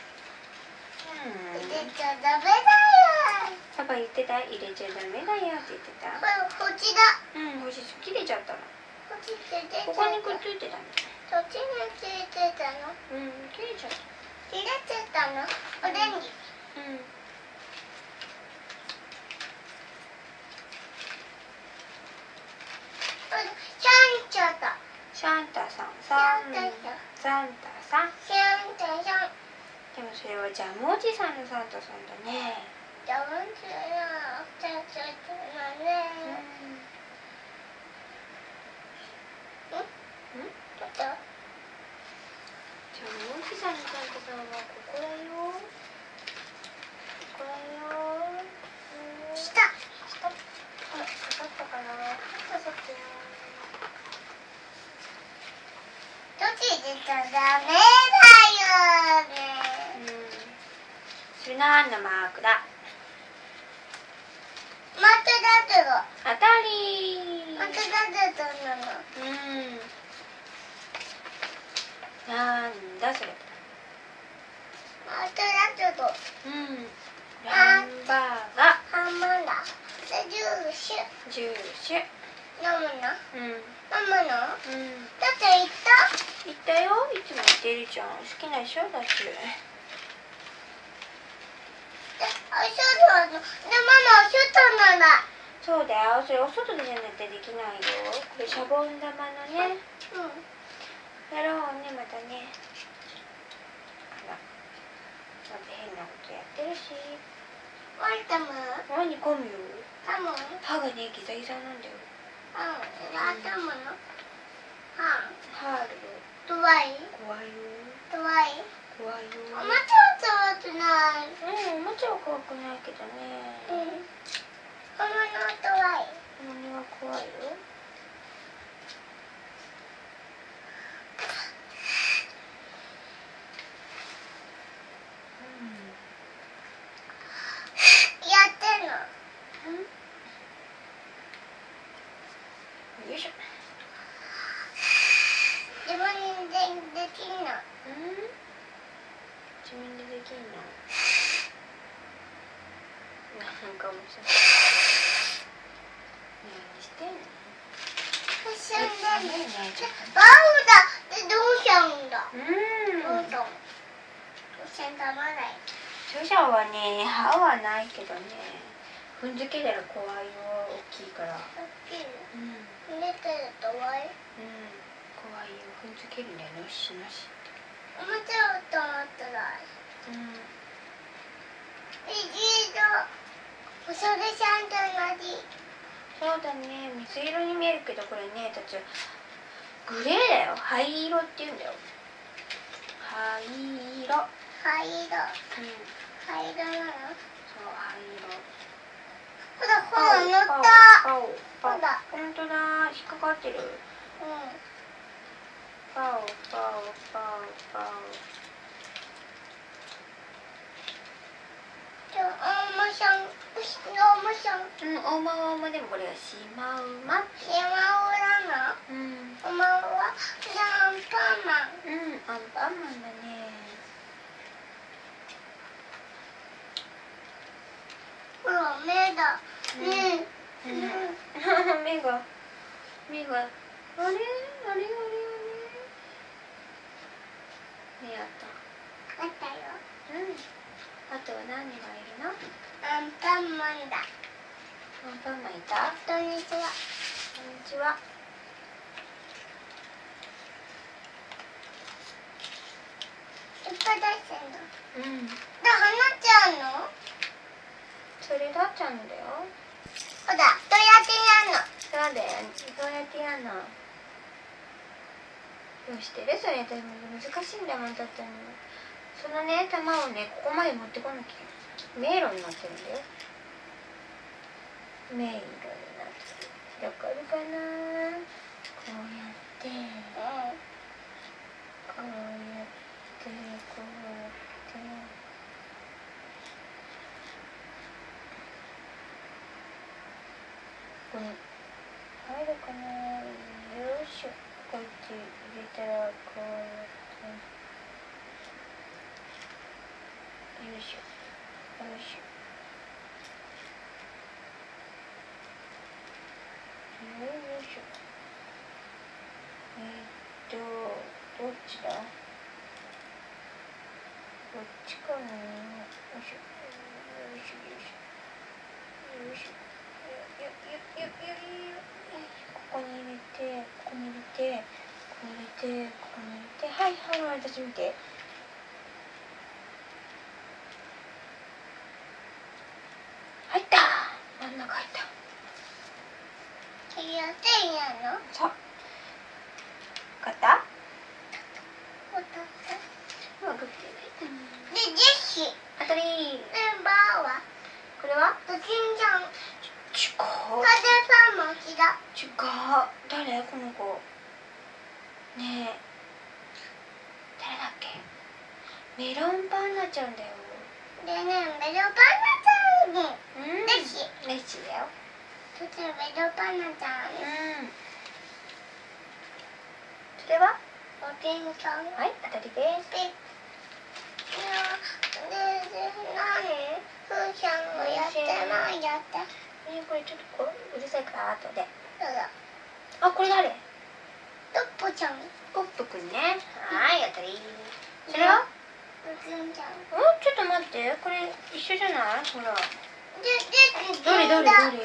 入れちゃダメだよ。 パパ言ってた？入れちゃダメだよって言ってた？ 星だ。 星切れちゃったの。 星って出てた。 ここにくっついてたの。 そっちについてたの？ 切れちゃった。 切れてたの？オレンジ。 サンタさん。でもそれはジャムおじさんのサンタさんだね。 ジャムおじさんのサンタさんだね。 ジャムおじさんのサンタさんはここだよ。ここだよ。 下。 ほら、刺さったかな？刺さったよ。 トキ入れちゃダメだよね。 それなんのマークだ？ まただけど。 当たり。 まただけどなの。 なんだそれ。 まただけど。 こハンバーガー。 ハンバーガー。で、ジュース。 ジュース。 飲むの？ うん。 飲むの？ うん。 だって言った？ 言ったよ。いつも言ってるじゃん。好きなでしょだって。 外でママ外なら。 そうだよ。それお外でじゃなくてできないよ。これシャボン玉のね。 うん。 やろうね、またね。あら。また変なことやってるし。 ワンタム？ 何噛むよ。 タム？ 歯がね、ギザギザなんだよ。 あ、タムの？歯？ 歯あるよ。 怖い？ 怖いよ。 怖い？ 怖いよ。 おもちゃは触ってない。 うん、おもちゃは怖くないけどね。 うん。ママの怖い。 何が怖いよ。 やってんの？ よいしょ。 自分でできんの？ 自分でできんの？なんか面白い。何してんの？ 一緒にね。 ババウだってどうしちゃうんだ？どうしちゃう？一緒に食べない。 注射はね、歯はないけどね。踏んづけたら怖いよ。大きいから。 大きいの？ うん。 寝てると怖い？ 怖いよ。踏んづけるね。のしのし。 おもちゃをと思ったら。虹色。おそれちゃんと同じ。 そうだね。水色に見えるけど、これね、たちグレーだよ。灰色って言うんだよ。灰色。 灰色。灰色なの？ そう、灰色。 ほらほら乗った。ほら。 本当だ。引っかかってる。パオパオパオパオ。 お馬さん。お馬さん。 お馬はお馬でもこれはシマウマ。 シマウマなの？お馬はアンパンマン。 アンパンマンだね。 ほら目だ。 目が。あれ目あった。 あったよ。 あとは何がいるの？ アンパンマンだ。 アンパンマンいた？ こんにちは。 こんにちは。 いっぱい出してんの？ で、 花ちゃんの？ それだっちゃうんだよ。 ほら、どうやってやんの？ そうだよ。どうやってやんの？どうしてる？それでも難しいんだもん。だってそのね、玉をね、ここまで持ってこなきゃ。迷路になってるんだよ。迷路になってる。わかるかな？こうやって、こうやって、こうやって。ここに入るかな？よいしょ。こうやって入れたら、こうやって。よいしょ。よいしょ。よいしょ。どっちだ？こっちかな？よいしょ。よいしょ。よいしょ。ここに入れて、ここに入れて、ここに入れて、ここに入れて。はい、私見て。入った！真ん中入った。 やってんやの？ そう。わかった？わかった。 かってない。 で、ジェシー。 当たり。 バーは？ これは？ ドキンちゃん。 違う。 風さんもきだ。 違う。誰？この子。ねえ。誰だっけ？メロンパンナちゃんだよ。 でね、メロンパンナちゃんに。レッシー。 レッシーだよ。 そしてメロンパンナちゃん。 それは？ ドキンちゃん。 はい、当たりです。 で、何？風これちょっとうるさいから後で。 そうだ。 あ、これ誰？ トッポちゃん。 ポップくんね。はい、やったらいい。それは？ ルキンちゃん。 ちょっと待って、これ一緒じゃない？ほら。 で、 どれ？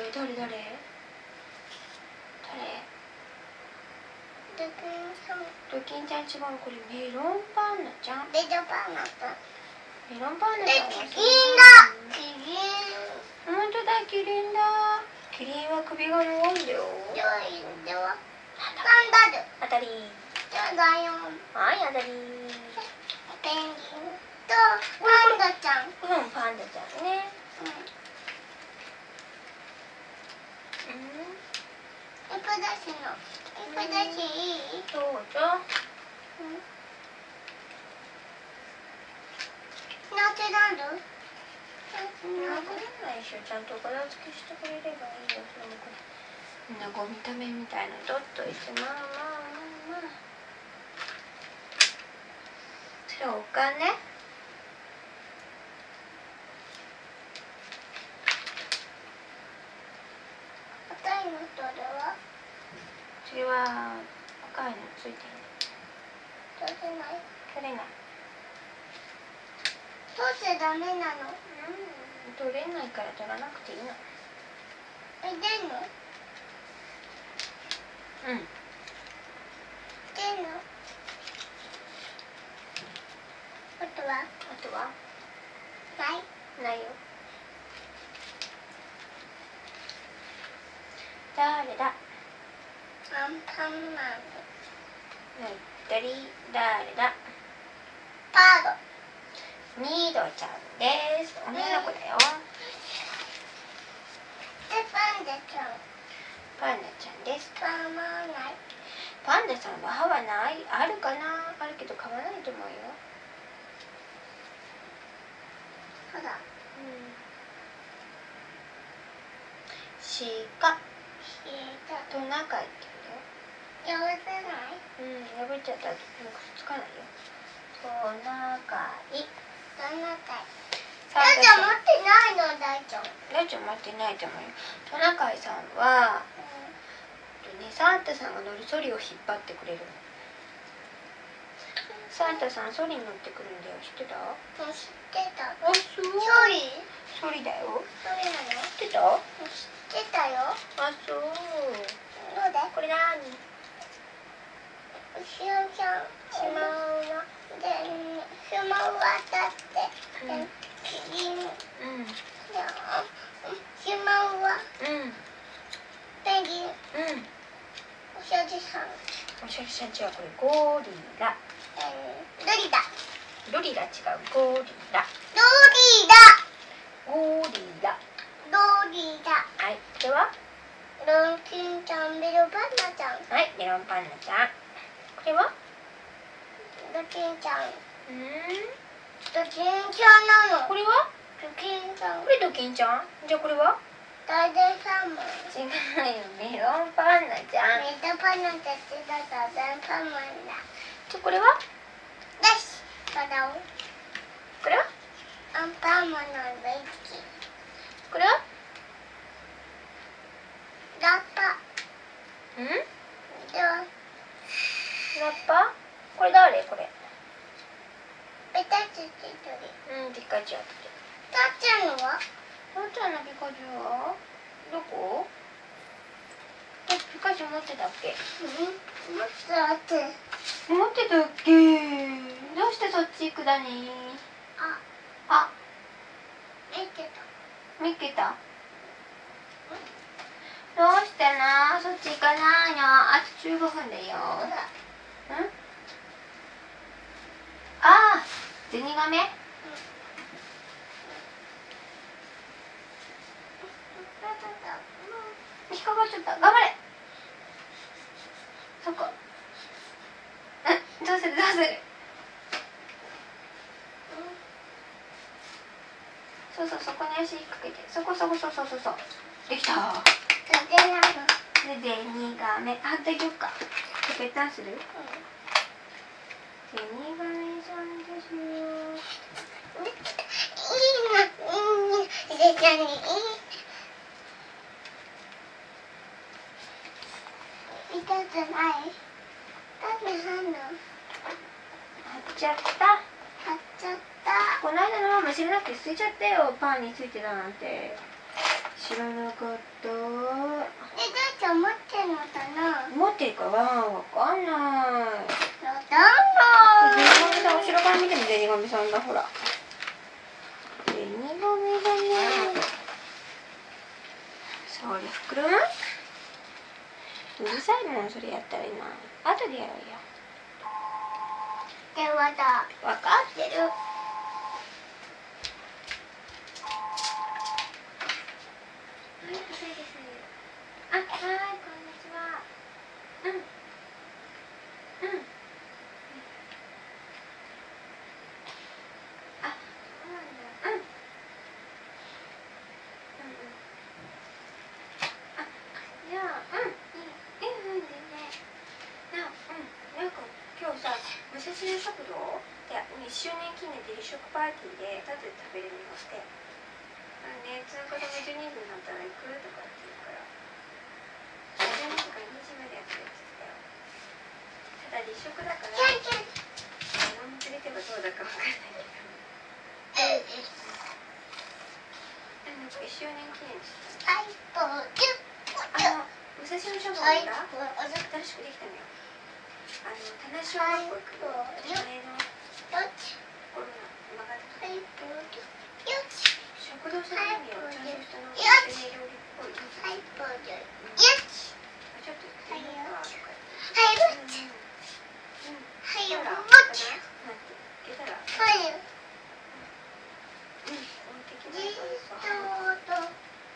ルキンさん。 ドキンちゃん違う。これメロンパンナちゃん。 メロンパンナちゃん。 メロンパンナちゃんはキリンだ。キリン。 本当だ、キリンだ。キリンは首が長いんだよ。 良いんだわ。ガンバル。 当たり。 ライオン。 はい、当たり。 ペンギンとパンダちゃん。 パンダちゃんね。 いっぱい出しの。いっぱい出しいい？ どうぞ。 なぜなの？ ないでしょ。ちゃんと片付けしてくれればいいよ。こんなゴミためみたいの取っといて。まあ。それお金？ 赤いのとれは？ それは赤いのついてる。 取れない。 取れない。 取っちゃダメなの？ 取れないから取らなくていいの。 出んの？出んの？あとは？ないよ。誰だ？ アンパンマン。 誰だ？ パード。 ミドちゃんです。女の子だよ。 で、パンダちゃん。 パンダちゃんです。 パンマンない。 パンダさんは歯はない？あるかな？あるけど買わないと思うよ。 ほら。 鹿。トナカイって言うよ。破せない？ 破っちゃったらくっつかないよ。トナカイ。 トナカイ。大ちゃん持ってないの？大ちゃん。 大ちゃん持ってないと思うよ。トナカイさんは、サンタさんが乗るソリを引っ張ってくれるの。サンタさんソリに乗ってくるんだよ。知ってた？ 知ってた。 あ、そう。ソリだよ。 ソリなの？ 知ってた？ 知ってたよ。 あ、そう。 どうだ？ これ何？ シマウマ。で、シマウマだって。キリン。シマウマ。ペンギン。おしゃじさん。 おしゃじさん違う。これゴリラ。ロリラ違う。ゴリラ。はい。これは？ ロンキンちゃん、メロンパンナちゃん。 はい、メロンパンナちゃん。これは？ ドキンちゃん。ドキンちゃんなの。 これは？ ドキンちゃん。 これドキンちゃん？じゃあこれは？ ダイデンサーモン。 違うよ、メロンパンナちゃん。 メロンパンナちゃんってダイデンサーモンだ。 じゃあこれは？ よし、これは？ アンパンマンの大好き。 これは？ ラッパ。では。 ラッパ？これ誰？これ。 ペタチって鳥。 ピカチュウって。 タッちゃんのは？ タッちゃんのピカチュウは？どこ？ピカチュウ持ってたっけ？ 持ってたっけ？ どうしてそっち行くだに？見っけた？どうしてな？そっち行かないの？あと15分だよ。ゼニガメ？引っかかっちゃった。頑張れ。そこ。どうする？そう、そこに足かけて。そう。できた。で、ゼニガメ。反対行こうか。ペタンする？ゼニガメさんですよ。 てない。種貼るの。 貼っちゃった。 貼っちゃった。 この間のママ知らなくて捨てちゃったよ。パンについてたなんて知らなかった。 どうちゃん持ってんのかな。 持ってるかはわかんない。 どうだゼニガメさん、後ろから見てもゼニガメさんだ。ほら、ゼニガメだね。そりゃ膨らむ。うるさいもん、それやったら今後でやろうよ。 電話だ。 分かってる。あ、はい、こんにちは。うん。うん。あ、そうなんだ。うん。あ、じゃあ、全然。なんか今日さ、武蔵野食堂で1周年記念で立食パーティーでタダで食べれるのして。ね、通過が12分になったら行くとかって言うから。12時から2時までやってるって言ってたよ。ただ立食だから、何も連れてばどうだかわかんないけど。1周年記念してた。武蔵野食堂が新しくできたのよ。田無小学校行くの。前のコロナ曲がった時。食堂さんの意味をちゃんとしたのが家庭料理っぽい。ちょっと行ってみようかとか言って。ほら、なんて言ったら、置いてきます。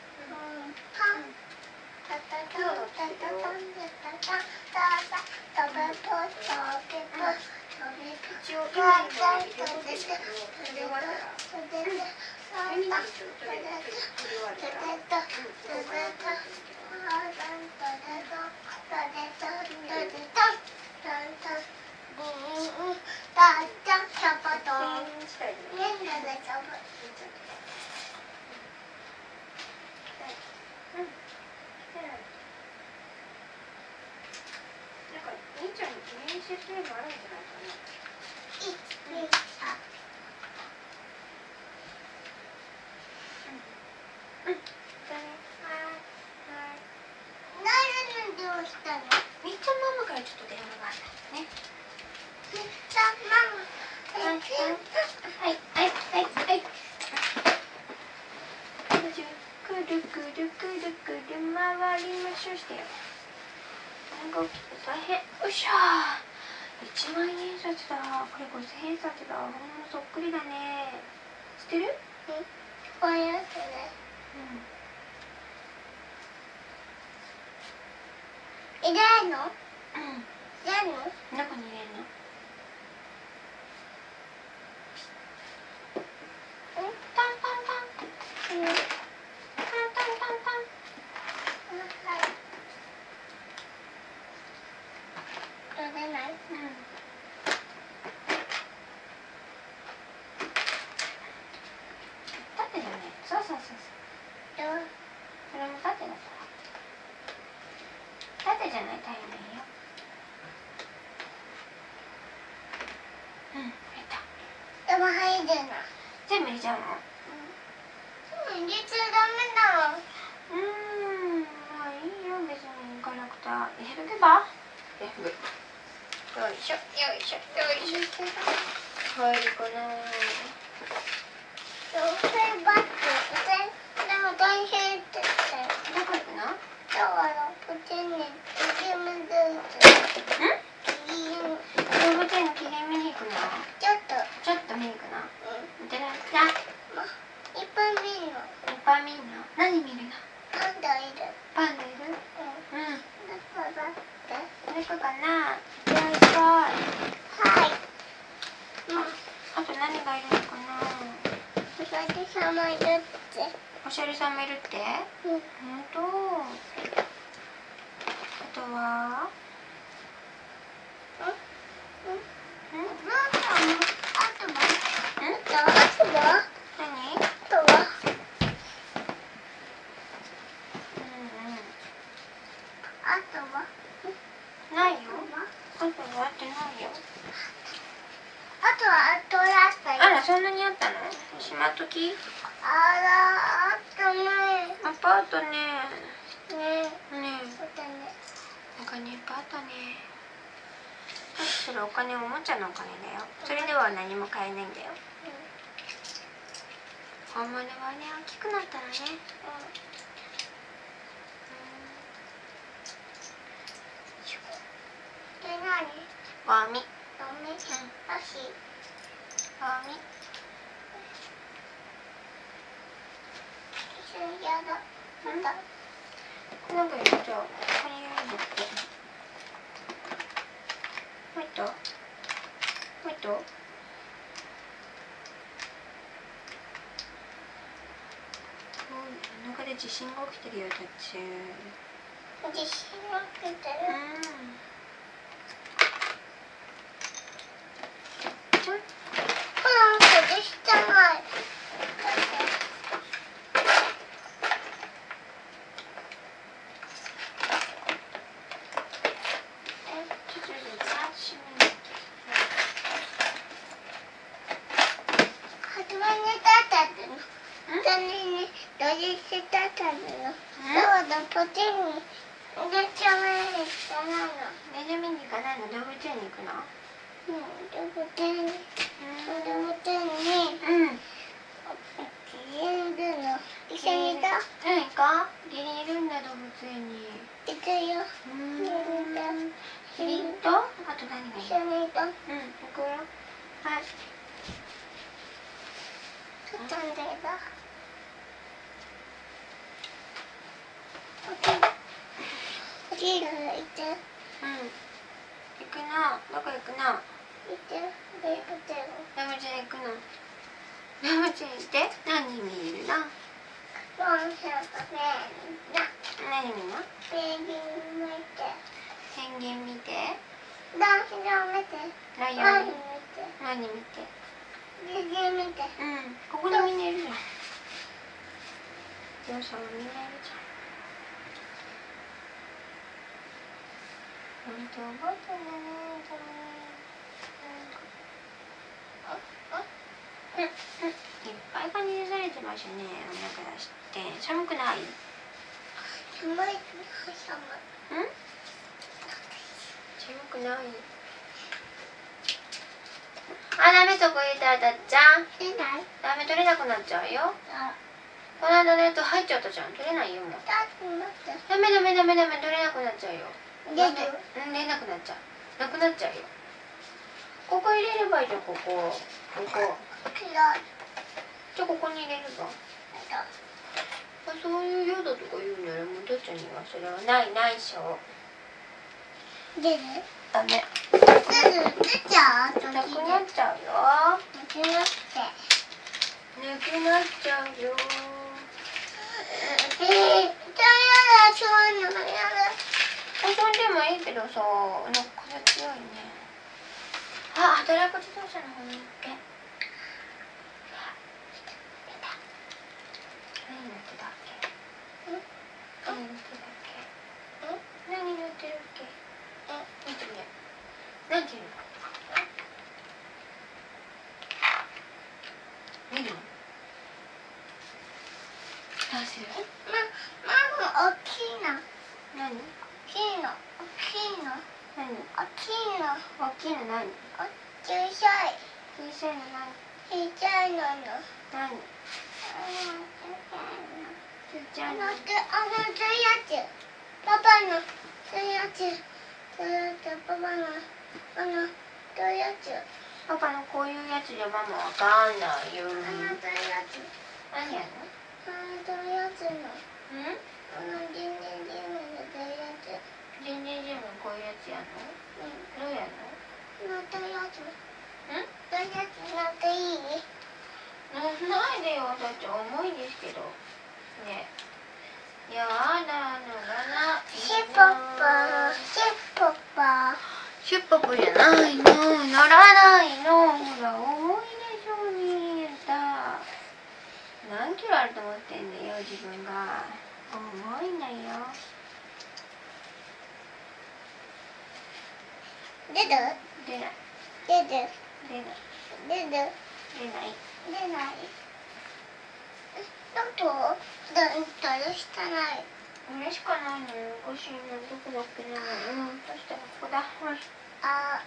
一応今のビデオ撮ってるけど、それ終わったら12時にちょっと撮り終わるから、ここから撮ってるけど。なんか兄ちゃんに記念してくれるのあるんじゃないかな。みっちゃんママからちょっと電話があったね。くるくるくるくる回りましょうしてよ。なんか大きく大変。よっしゃー。1万円札だ。これ5000円札だ。ほんまそっくりだね。知ってる？ こういうやつね。入れるの？入れるの？ 中に入れるの？パンパンパン。パンパンパンパン。 取れない？ 縦じゃない。そう。それも縦だから。縦じゃないタイムいいよ。入った。 でも入るな。 全部入れちゃうの？ 入れちゃダメだ。 まあいいよ、別にガラクタ入れとけば。よいしょ。入るかな。 でも大変って言って。 どこ行くの？ だからこっちに動物園の起源見に行くの？ちょっと見に行くの？いってらっしゃい。 いっぱい見るの。 いっぱい見るの？何見るの？ パンダいる。 パンダいる？猫かな？いってらっしゃい。 はい。 あと何がいるのかな？ おしゃれさまいるって。 おしゃれさんもいるって？ほんと？あとは？何？ とはトラったよ。 あら、そんなにあったの？しまっとき。 あら、あったね。 いっぱいあったね。 ねねあったね。 お金いっぱいあったね。それお金、おもちゃのお金だよ。それでは何も買えないんだよ。本物はね、大きくなったらね。 で、何？ ゴミ。 ゴミ？よし。 ゴミ。 やだ。また。 なんか言っちゃう。ここに入れるって。もう一頭？もう一頭？お腹で地震が起きてるよ、タッチ。 地震が起きてる。これしてない。ポテにベンジャミンに行かないの。 ベンジャミンに行かないの？動物園に行くの？ 動物園にいるの。一緒にいた？ 行こう。リリいるんだ、動物園に。 いるよ。 キリンと、あと何がいる？ 一緒にいた。 行くよ。はい。 飛んでる。おじいがいて。 行くな。どこ行くな？ いて。動物園。 動物園行くの？動物園行って何見るの？ モンスターね。 何見るの？ ペンギン見て。 ペンギン見て。 ライオン見て。 ライオン見て。何見て？ リリ見て。 ここにみんないるじゃん。ゾウさんもみんないるじゃん。本当覚えてるね、いっぱい感じされてましたね、お腹出して。寒くない？ 寒い。 寒くない？あ、ダメ、そこ入れたらたっちゃん。ダメ、取れなくなっちゃうよ。この間のやつ入っちゃったじゃん。取れないよ、もう。ダメ、取れなくなっちゃうよ。出なくなっちゃう。なくなっちゃうよ。ここ入れればいいじゃん、ここ。じゃあここに入れるば。そういう用だとか言うなら、もうたっちゃんにはそれはないしょ。 出る？ ダメ。 出ちゃう？ なくなっちゃうよ。 なくなって。 なくなっちゃうよ。 そういうのやだ。 遊んでもいいけどさ、なんか風強いね。あ、働く自動車の方に行って。何乗ってたっけ？何乗ってたっけ？何乗ってるっけ？見てみよう。何て言うの？見るの？どうする？ ママ、大きいの。 何？ 大きいの。 何？ 大きいの。 大きいの何？ 小さい。 小さいの何？ 小さいの。 何？ちっちゃいの。 そういうやつ。パパのそういうやつ。パパのそういうやつ。 パパのこういうやつじゃママわかんないよ。 そういうやつ。 何やるの？ そういうやつの。ジンジンジンのそういうやつ。 ジンジンジンもこういうやつやんの？どうやんの？ 乗ってるやつ。そういうやつ乗っていい？ 乗んないでよ、だって重いですけど。ね。やだ、乗らない。 シュポッポ。 シュッポポじゃないの。乗らないの。ほら、重いでしょ、に言った。何キロあると思ってんだよ、自分が。重いんだよ。 出る？ 出ない。 出る？ 出ない。 出る。出ない。出ない。だとしたない。 これしかないのよ。おかしいな。どこだっけな。そしたらここだ。はい。 あ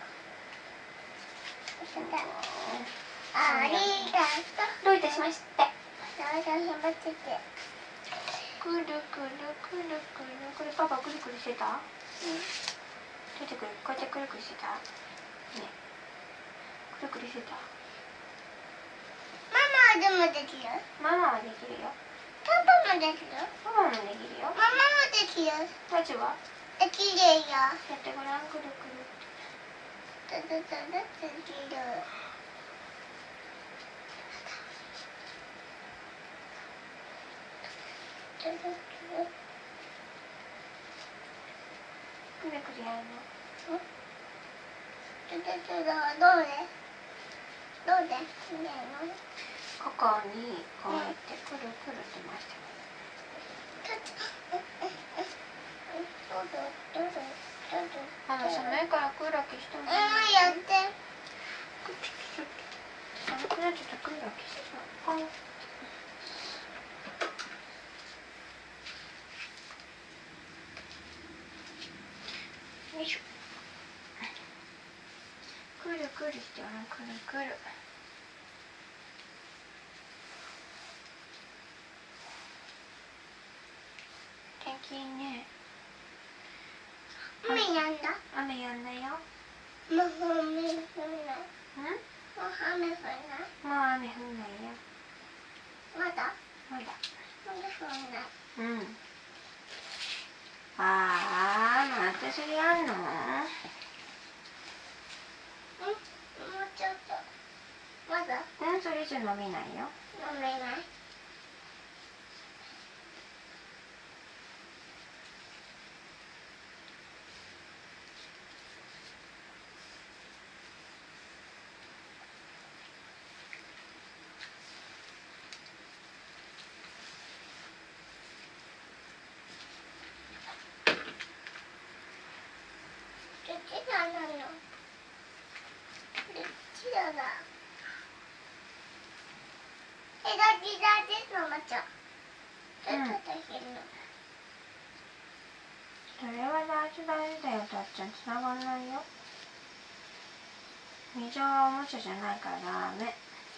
りがとう。 どういたしまして。 どうぞひもつけ。 くるくるくるくる。これパパくるくるしてた？出てくる。こうやってくるくるしてた？ね。くるくるしてた。 ママはでもできる？ ママはできるよ。 パパもできる？ パパもできるよ。 ママもできる？ タチは？ できるよ。 やってごらん。くるくる。 できる。 くるくるやるの。 どうで？ ここにこうやってくるくるって回してママ寒いからクーラー消してもやって。 寒くなっちゃったクーラー消してさ。よいしょ。くるくるしてくるくる。天気いいね。 雨やんだ？ 雨やんだよ。 もう雨降んない。 もう雨降んないよ。 まだまだ。 降んない。 うん。またそれやんの？ もうちょっと。まだ？ それ以上伸びないよ。 飲めない。 それは大事だよ。たっちゃん繋がんないよ。水はおもちゃじゃないからダメ。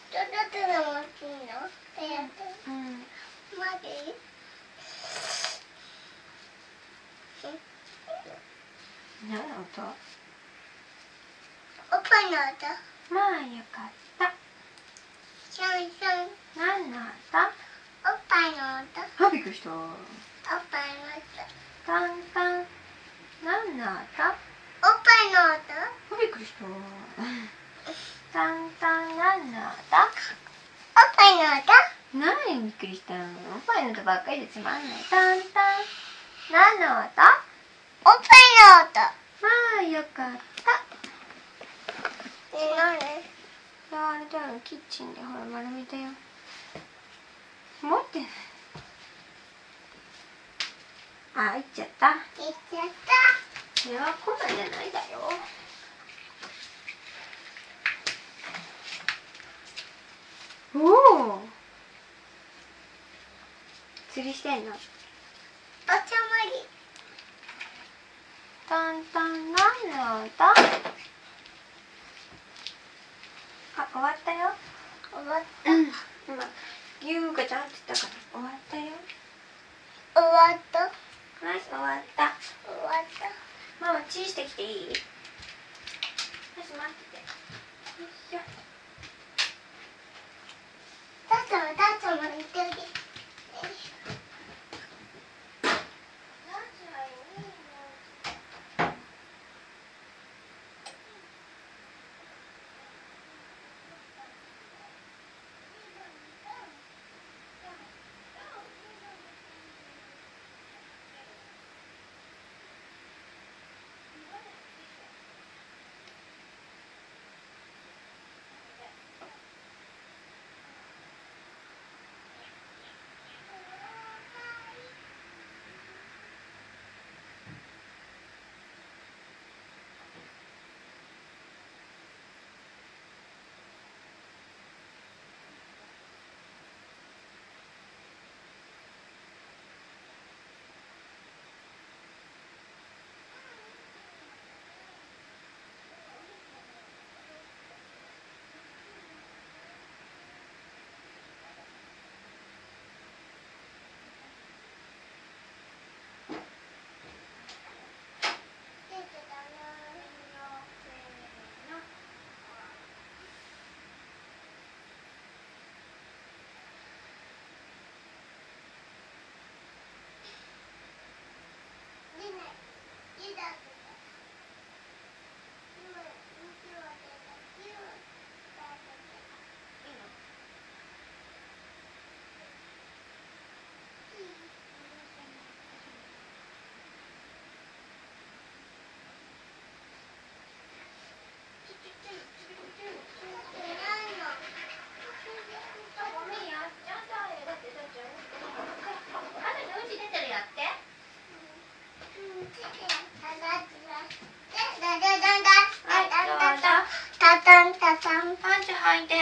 うん。 マジ？ 何の音？ おっぱいの音？ まあよかった。 シャンシャン。 何の音？ おっぱいの音？ びっくりした。 おっぱいの音。 タンタン。何の音？ おっぱいの音？ びっくりした。タンタン。何の音？ おっぱいの音？ 何びっくりしたの？おっぱいの音ばっかりでつまんない。タンタン。何の音？ おっぱいの音。 まあよかった。 何？ あれだよ、キッチンでほら丸めたよ。持ってない。いっちゃった。 いっちゃった。 それはコマじゃないだよ。おお。釣りしてんの？ お茶盛り。 タンタン。何の音？終わったよ。 終わった。 今ギューガチャンって言ったから終わったよ。 終わった。 はい、終わった。 終わった。 ママチーしてきていい？よし、待ってて。よいしょ。 タッチャも言っておいて。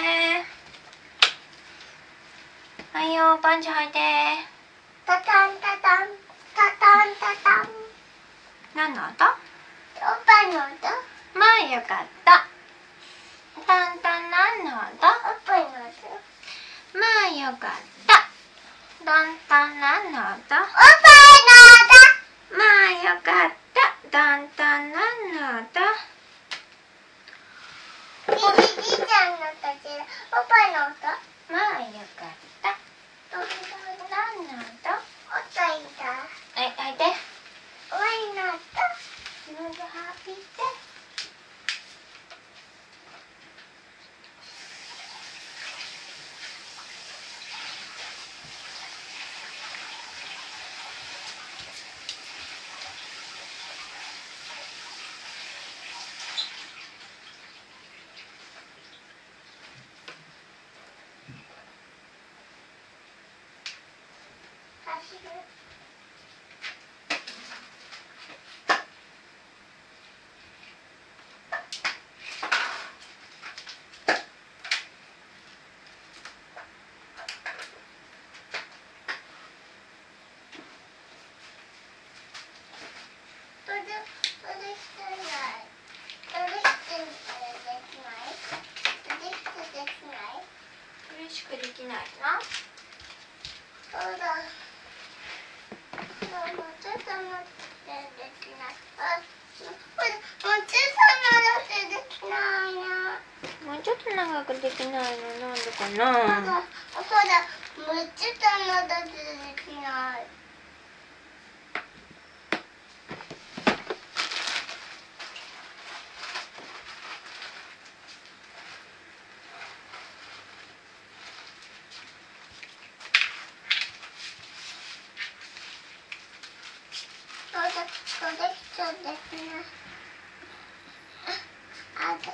はいよ、パンチ履いて。 タタンタタンタタンタタン。 何の音？ おっぱいの音。 まあよかった。タンタン何の音？ おっぱいの音。 まあよかった。タンタン何の音？ おっぱいの音。 まあよかった。タンタン何の音？ じいちゃんのたちおっぱいの音。 まあよかった。何の音？ おっぱいだ。 はい、履いて。 おいの音。 脱ぐ履いて。 走る。 嬉しくできないな。 そうだ。もうちょっと待ってできない。もうちょっと待ってできないな。 もうちょっと長くできないのなんでかそうな。 だ。もうちょっとまだできない。そうできちゃできない。あで。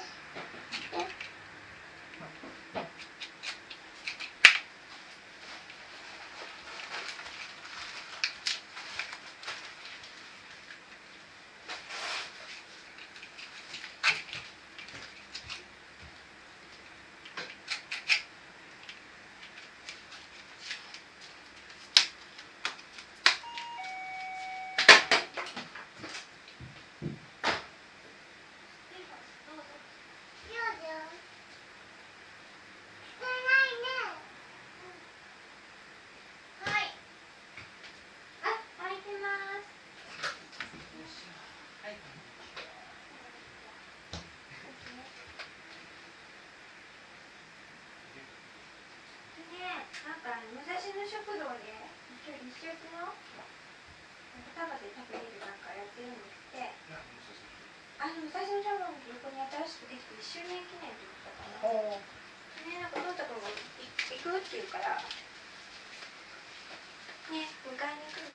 武蔵野食堂で今日一食のタダで食べれるなんかやってるんですって。武蔵野食堂の横に新しくできて1周年記念って言ったかな。なんかどうたくんが行くって言うからね、迎えに来る。